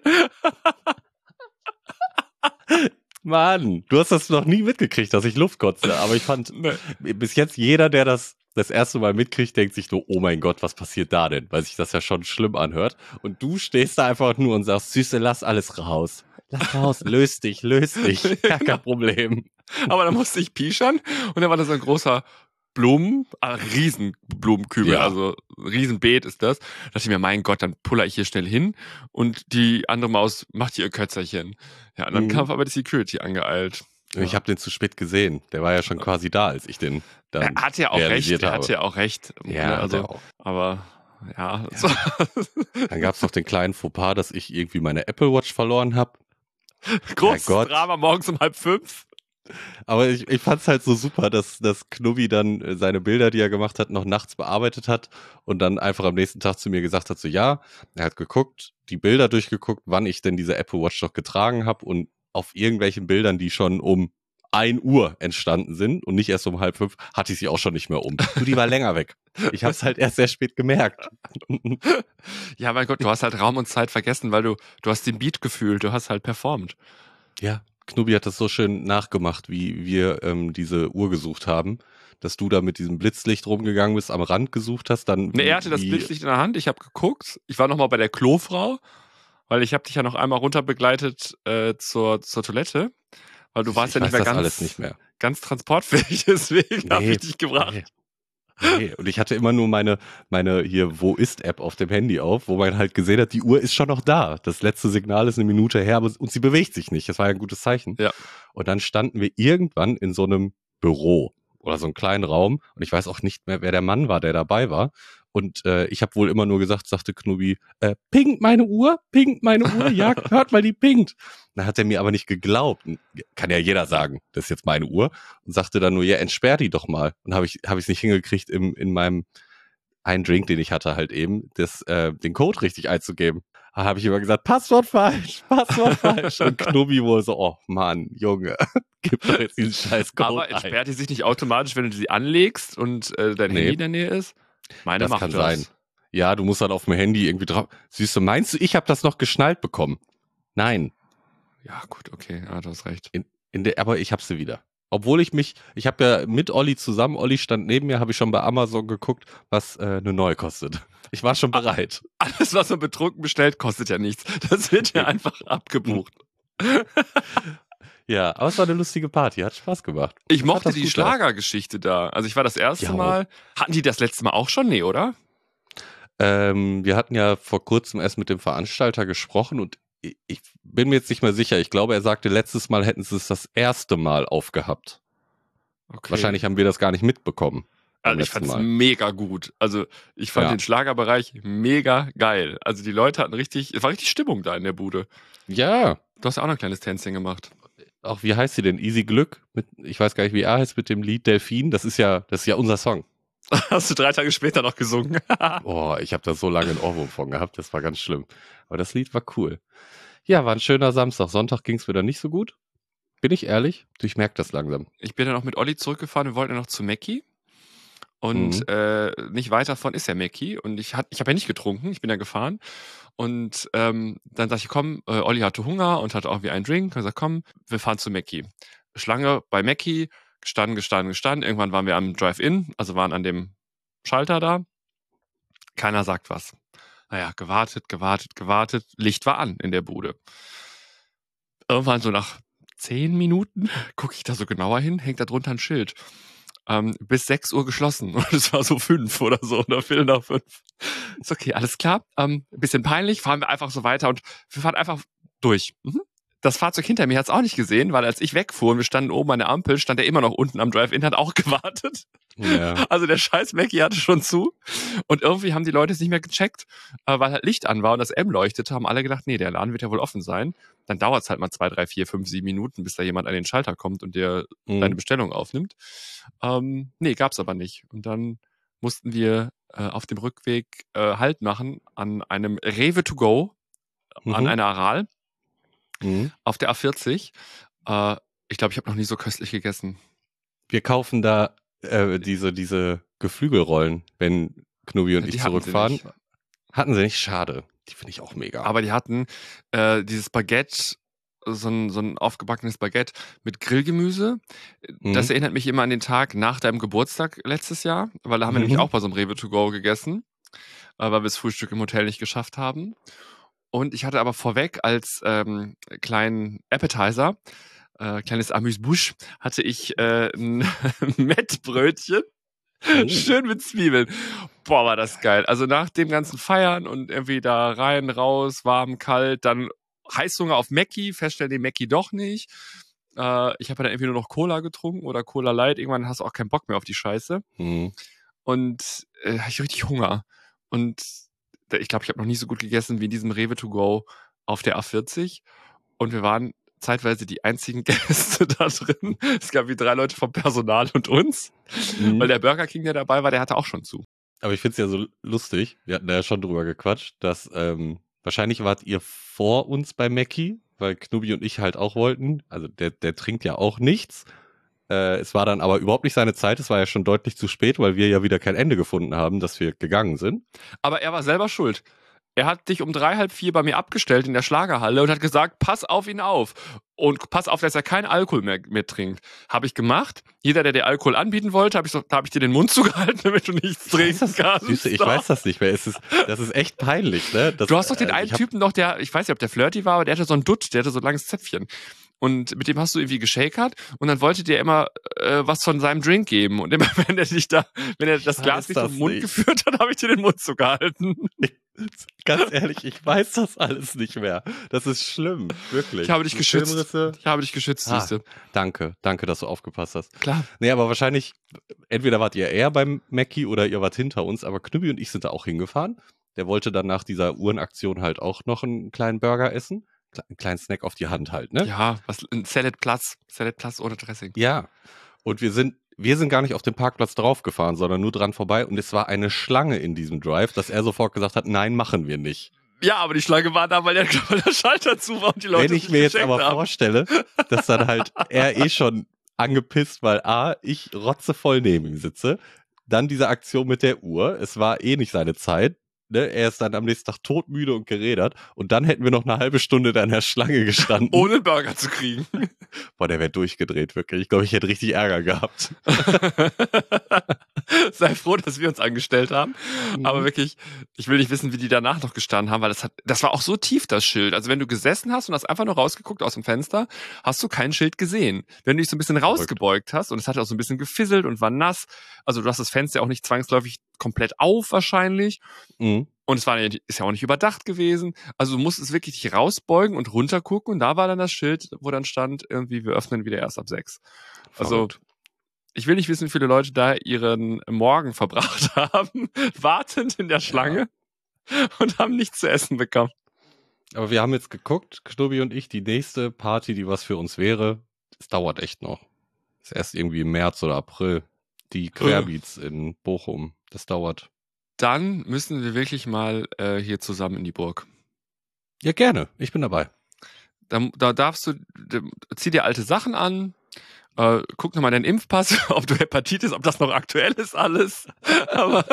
Mann, du hast das noch nie mitgekriegt, dass ich Luft kotze. Aber ich fand, Nee. bis jetzt jeder, der das das erste Mal mitkriegt, denkt sich so, oh mein Gott, was passiert da denn? Weil sich das ja schon schlimm anhört. Und du stehst da einfach nur und sagst, Süße, lass alles raus. Lass raus, löst dich, löst dich. Ja, kein Problem. Aber dann musste ich pischern und dann war da so ein großer Blumen, ah, Riesenblumenkübel, Ja. also Riesenbeet ist das. Da dachte ich mir, mein Gott, dann puller ich hier schnell hin und die andere Maus macht hier ihr Kötzerchen. Ja, und dann Mhm. kam aber die Security angeeilt. Ich Ja. habe den zu spät gesehen. Der war ja schon quasi da, als ich den dann Er hat ja auch recht, realisiert er habe. hat ja auch recht. Ja, ne, hat also, er auch. aber ja. Ja. So. Dann gab es noch den kleinen Fauxpas, dass ich irgendwie meine Apple Watch verloren habe. Großes Gott. Drama morgens um halb fünf. Aber ich, ich fand es halt so super, dass, dass Knubbi dann äh, seine Bilder, die er gemacht hat, noch nachts bearbeitet hat und dann einfach am nächsten Tag zu mir gesagt hat, so ja, er hat geguckt, die Bilder durchgeguckt, wann ich denn diese Apple Watch noch getragen habe und auf irgendwelchen Bildern, die schon um ein Uhr entstanden sind und nicht erst um halb fünf, hatte ich sie auch schon nicht mehr um. Du, die war länger weg. Ich habe es halt erst sehr spät gemerkt. Ja, mein Gott, du hast halt Raum und Zeit vergessen, weil du, du hast den Beat gefühlt, du hast halt performt. Ja, Knubbi hat das so schön nachgemacht, wie wir ähm, diese Uhr gesucht haben, dass du da mit diesem Blitzlicht rumgegangen bist, am Rand gesucht hast, dann Ne, er wie, hatte das wie Blitzlicht in der Hand, ich habe geguckt, ich war nochmal bei der Klofrau, weil ich habe dich ja noch einmal runter begleitet äh, zur, zur Toilette, weil du warst ich ja nicht weiß mehr das alles nicht ganz, mehr. ganz transportfähig, deswegen habe Nee, ich dich gebracht. nee, nee. Und ich hatte immer nur meine, meine hier Wo ist App auf dem Handy auf, wo man halt gesehen hat, die Uhr ist schon noch da. Das letzte Signal ist eine Minute her aber, und sie bewegt sich nicht. Das war ja ein gutes Zeichen. Ja. Und dann standen wir irgendwann in so einem Büro oder so einem kleinen Raum und ich weiß auch nicht mehr, wer der Mann war, der dabei war. Und äh, ich habe wohl immer nur gesagt, sagte Knubbi, äh, pinkt meine Uhr, pinkt meine Uhr, ja, hört mal, die pinkt. Dann hat er mir aber nicht geglaubt. Kann ja jeder sagen, das ist jetzt meine Uhr. Und sagte dann nur, ja, entsperr die doch mal. Und habe ich habe ich es nicht hingekriegt, im, in meinem einen Drink, den ich hatte, halt eben, das, äh, den Code richtig einzugeben. Da habe ich immer gesagt, Passwort falsch, Passwort falsch. Und Knubbi wohl so, oh Mann, Junge, gib doch jetzt diesen scheiß Code Aber ein. entsperrt die sich nicht automatisch, wenn du sie anlegst und äh, dein Nee. Handy in der Nähe ist? Meine Das macht kann das. sein. Ja, du musst dann auf dem Handy irgendwie drauf. Siehst du, meinst du, ich habe das noch geschnallt bekommen? Nein. Ja, gut, okay, ja, du hast recht. In, in der, aber ich habe sie wieder. Obwohl ich mich, ich habe ja mit Olli zusammen, Olli stand neben mir, habe ich schon bei Amazon geguckt, was äh, eine neue kostet. Ich war schon bereit. Alles, was man betrunken bestellt, kostet ja nichts. Das wird ja einfach abgebucht. Ja, aber es war eine lustige Party, hat Spaß gemacht. Ich Fand mochte das die gut Schlagergeschichte da. Also ich war das erste Ja. Mal. Hatten die das letzte Mal auch schon? Nee, oder? Ähm, wir hatten ja vor kurzem erst mit dem Veranstalter gesprochen und ich, ich bin mir jetzt nicht mehr sicher. Ich glaube, er sagte, letztes Mal hätten sie es das erste Mal aufgehabt. Okay. Wahrscheinlich haben wir das gar nicht mitbekommen. Also ich fand's mega gut. Also ich fand Ja. den Schlagerbereich mega geil. Also die Leute hatten richtig, es war richtig Stimmung da in der Bude. Ja. Du hast ja auch noch ein kleines Tänzchen gemacht. Auch wie heißt sie denn? Easy Glück? Mit, ich weiß gar nicht, wie er heißt mit dem Lied Delfin. Das ist ja, das ist ja unser Song. Hast du drei Tage später noch gesungen? Oh, ich habe da so lange einen Ohrwurm von gehabt. Das war ganz schlimm. Aber das Lied war cool. Ja, war ein schöner Samstag. Sonntag ging es wieder nicht so gut. Bin ich ehrlich? Ich merke das langsam. Ich bin dann auch mit Olli zurückgefahren. Wir wollten ja noch zu Mackie. Und Mhm. äh, nicht weit davon ist ja Mackie. Und ich, hat, ich habe ja nicht getrunken. Ich bin ja gefahren. Und ähm, dann dachte ich, komm, äh, Olli hatte Hunger und hatte auch wie einen Drink. Ich gesagt, komm, wir fahren zu Mackie. Schlange bei Mackie. Gestanden, gestanden, gestanden. Irgendwann waren wir am Drive-In. Also waren an dem Schalter da. Keiner sagt was. Naja, gewartet, gewartet, gewartet. Licht war an in der Bude. Irgendwann so nach zehn Minuten gucke ich da so genauer hin, hängt da drunter ein Schild. Ähm, bis sechs Uhr geschlossen. Und es war so fünf oder so, oder Viertel nach fünf. Ist okay, alles klar. Ähm, bisschen peinlich, fahren wir einfach so weiter und wir fahren einfach durch. Mhm. Das Fahrzeug hinter mir hat es auch nicht gesehen, weil als ich wegfuhr und wir standen oben an der Ampel, stand er immer noch unten am Drive-In, hat auch gewartet. Ja. Also der scheiß Mackie hatte schon zu. Und irgendwie haben die Leute es nicht mehr gecheckt, äh, weil halt Licht an war und das M leuchtete, haben alle gedacht, nee, der Laden wird ja wohl offen sein. Dann dauert es halt mal zwei, drei, vier, fünf, sieben Minuten, bis da jemand an den Schalter kommt und dir Mhm. deine Bestellung aufnimmt. Ähm, nee, gab's aber nicht. Und dann mussten wir äh, auf dem Rückweg äh, Halt machen an einem Rewe to go, an Mhm. einer Aral, Mhm. auf der A vierzig. Äh, ich glaube, ich habe noch nie so köstlich gegessen. Wir kaufen da äh, diese, diese Geflügelrollen, wenn Knubbi und Ja, ich die hatten sie zurückfahren. nicht. Hatten sie nicht? Schade. Die finde ich auch mega. Aber die hatten äh, dieses Baguette, so ein, so ein aufgebackenes Baguette mit Grillgemüse. Das Mhm. erinnert mich immer an den Tag nach deinem Geburtstag letztes Jahr, weil da haben wir Mhm. nämlich auch bei so einem Rewe to go gegessen, äh, weil wir das Frühstück im Hotel nicht geschafft haben. Und ich hatte aber vorweg als ähm, kleinen Appetizer, äh, kleines Amuse-Bouche, hatte ich äh, ein Mettbrötchen. Oh. Schön mit Zwiebeln. Boah, war das geil. Also nach dem ganzen Feiern und irgendwie da rein, raus, warm, kalt, dann Heißhunger auf Mackie, feststellen, den Mackie doch nicht. Äh, ich habe dann irgendwie nur noch Cola getrunken oder Cola Light. Irgendwann hast du auch keinen Bock mehr auf die Scheiße. Mhm. Und äh, hatte ich richtig Hunger. Und ich glaube, ich habe noch nie so gut gegessen wie in diesem Rewe to go auf der A vierzig. Und wir waren zeitweise die einzigen Gäste da drin. Es gab wie drei Leute vom Personal und uns, Mhm. weil der Burger King, der dabei war, der hatte auch schon zu. Aber ich find's ja so lustig, wir hatten da ja schon drüber gequatscht, dass ähm, wahrscheinlich wart ihr vor uns bei Mackie, weil Knubi und ich halt auch wollten. Also der, der trinkt ja auch nichts. Äh, es war dann aber überhaupt nicht seine Zeit, es war ja schon deutlich zu spät, weil wir ja wieder kein Ende gefunden haben, dass wir gegangen sind. Aber er war selber schuld. Er hat dich um drei, halb vier bei mir abgestellt in der Schlagerhalle und hat gesagt, pass auf ihn auf. Und pass auf, dass er keinen Alkohol mehr, mehr trinkt. Habe ich gemacht. Jeder, der dir Alkohol anbieten wollte, habe ich, so, hab ich dir den Mund zugehalten, damit du nichts trinken kannst. Süße, ich weiß das nicht mehr. Es ist, das ist echt peinlich, ne? Das, du hast doch den äh, einen ich hab- Typen noch, der, ich weiß nicht, ob der flirty war, aber der hatte so einen Dutt, der hatte so ein langes Zäpfchen. Und mit dem hast du irgendwie geschakert und dann wollte dir immer äh, was von seinem Drink geben. Und immer, wenn er dich da, wenn er das Ich Glas weiß Richtung das Mund nicht. geführt hat, habe ich dir den Mund zugehalten. Ganz ehrlich, ich weiß das alles nicht mehr. Das ist schlimm, wirklich. Ich habe dich Die geschützt. Filmrisse- Ich habe dich geschützt, Ah, Süße. danke, danke, dass du aufgepasst hast. Klar. Nee, aber wahrscheinlich, entweder wart ihr eher beim Mackie oder ihr wart hinter uns, aber Knübi und ich sind da auch hingefahren. Der wollte dann nach dieser Uhrenaktion halt auch noch einen kleinen Burger essen. Kle- Einen kleinen Snack auf die Hand halt, ne? Ja, was, ein Salad Plus. Salad Plus ohne Dressing. Ja. Und wir sind, wir sind gar nicht auf dem Parkplatz draufgefahren, sondern nur dran vorbei. Und es war eine Schlange in diesem Drive, dass er sofort gesagt hat, nein, machen wir nicht. Ja, aber die Schlange war da, weil der, weil der Schalter zu war und die Leute Wenn ich sich mir jetzt gecheckt aber haben. vorstelle, dass dann halt er eh schon angepisst, weil A, ich rotzevoll neben ihm sitze, dann diese Aktion mit der Uhr, es war eh nicht seine Zeit, ne? Er ist dann am nächsten Tag todmüde und gerädert und dann hätten wir noch eine halbe Stunde da in der Schlange gestanden. Ohne einen Burger zu kriegen. Boah, der wäre durchgedreht, wirklich. Ich glaube, ich hätte richtig Ärger gehabt. Sei froh, dass wir uns angestellt haben. Mhm. Aber wirklich, ich will nicht wissen, wie die danach noch gestanden haben, weil das hat, das war auch so tief, das Schild. Also wenn du gesessen hast und hast einfach nur rausgeguckt aus dem Fenster, hast du kein Schild gesehen. Wenn du dich so ein bisschen rausgebeugt hast und es hat auch so ein bisschen gefisselt und war nass, also du hast das Fenster auch nicht zwangsläufig komplett auf wahrscheinlich. Mhm. Und es war ja, ist ja auch nicht überdacht gewesen. Also du musstest wirklich dich rausbeugen und runtergucken und da war dann das Schild, wo dann stand, irgendwie, wir öffnen wieder erst ab sechs. Also Verrückt. ich will nicht wissen, wie viele Leute da ihren Morgen verbracht haben, wartend in der Schlange und haben nichts zu essen bekommen. Aber wir haben jetzt geguckt, Knubbi und ich, die nächste Party, die was für uns wäre, das dauert echt noch. Das ist erst irgendwie im März oder April. Die Querbeats in Bochum. Das dauert. Dann müssen wir wirklich mal äh, hier zusammen in die Burg. Ja, gerne. Ich bin dabei. Da, da darfst du, da, zieh dir alte Sachen an, äh, guck nochmal deinen Impfpass, ob du Hepatitis, ob das noch aktuell ist alles. Aber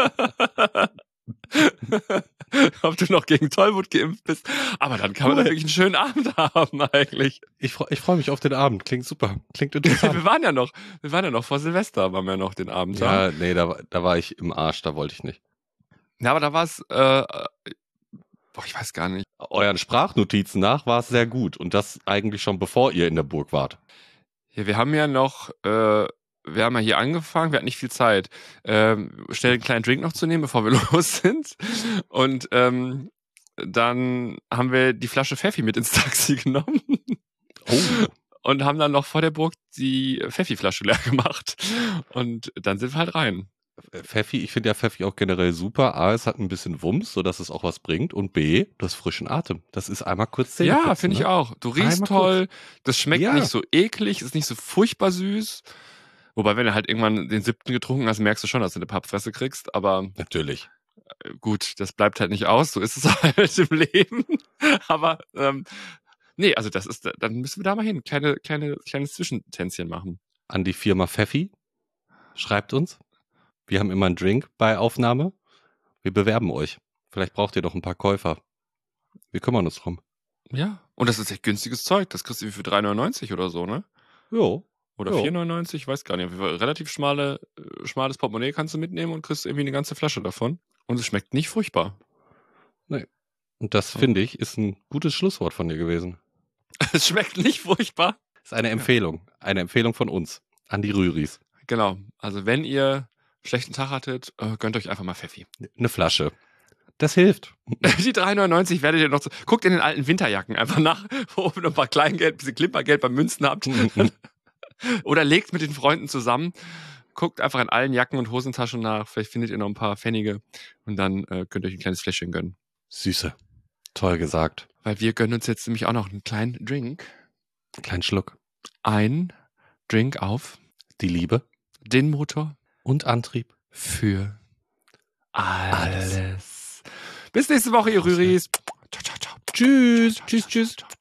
ob du noch gegen Tollwut geimpft bist. Aber dann kann man Cool. da wirklich einen schönen Abend haben eigentlich. Ich, freu- ich freue mich auf den Abend. Klingt super. Klingt Wir interessant. waren ja noch, wir waren ja noch vor Silvester, waren wir ja noch den Abend da. Ja, nee, da, war- da war ich im Arsch. Da wollte ich nicht. Ja, aber da war es, äh, boah, ich weiß gar nicht. Euren Sprachnotizen nach war es sehr gut. Und das eigentlich schon bevor ihr in der Burg wart. Ja, wir haben ja noch, äh, wir haben ja hier angefangen, wir hatten nicht viel Zeit, ähm, schnell einen kleinen Drink noch zu nehmen, bevor wir los sind. Und ähm, dann haben wir die Flasche Pfeffi mit ins Taxi genommen Oh. und haben dann noch vor der Burg die Pfeffi-Flasche leer gemacht. Und dann sind wir halt rein. Pfeffi, ich finde ja Pfeffi auch generell super. A, es hat ein bisschen Wumms, sodass es auch was bringt. Und B, du hast frischen Atem. Das ist einmal kurz Zähne Ja, putzen, finde ich ne? auch. Du riechst Einmal toll, das schmeckt Ja. nicht so eklig, ist nicht so furchtbar süß. Wobei, wenn du halt irgendwann den siebten getrunken hast, merkst du schon, dass du eine Pappfresse kriegst. Aber Natürlich. äh, gut, das bleibt halt nicht aus. So ist es halt im Leben. Aber ähm, nee, also das ist, dann müssen wir da mal hin. Kleine, kleine, kleines Zwischentänzchen machen. An die Firma Pfeffi. Schreibt uns. Wir haben immer einen Drink bei Aufnahme. Wir bewerben euch. Vielleicht braucht ihr noch ein paar Käufer. Wir kümmern uns drum. Ja. Und das ist echt günstiges Zeug. Das kriegst du irgendwie für drei neunundneunzig oder so, ne? Jo. Oder Ja. vier neunundneunzig, ich weiß gar nicht. Auf jeden Fall relativ schmale, äh, schmales Portemonnaie kannst du mitnehmen und kriegst irgendwie eine ganze Flasche davon. Und es schmeckt nicht furchtbar. Und das, finde ich, ist ein gutes Schlusswort von dir gewesen. Es schmeckt nicht furchtbar. Ist eine Empfehlung. Eine Empfehlung von uns. An die Rüris. Genau. Also wenn ihr einen schlechten Tag hattet, äh, gönnt euch einfach mal Pfeffi. Eine Flasche. Das hilft. Die drei neunundneunzig werdet ihr noch so. Guckt in den alten Winterjacken einfach nach, wo ihr noch ein paar Kleingeld, ein bisschen Klimpergeld beim Münzen habt. Oder legt mit den Freunden zusammen. Guckt einfach in allen Jacken und Hosentaschen nach. Vielleicht findet ihr noch ein paar Pfennige. Und dann äh, könnt ihr euch ein kleines Fläschchen gönnen. Süße. Toll gesagt. Weil wir gönnen uns jetzt nämlich auch noch einen kleinen Drink. Kleinen Schluck. Ein Drink auf Die Liebe. den Motor Und Antrieb. für alles. Alles. Bis nächste Woche, ihr Prost, ja. Rüris. Ciao, ciao, ciao. Tschüss. Ciao, ciao, Tschüss, ciao, tschüss. ciao.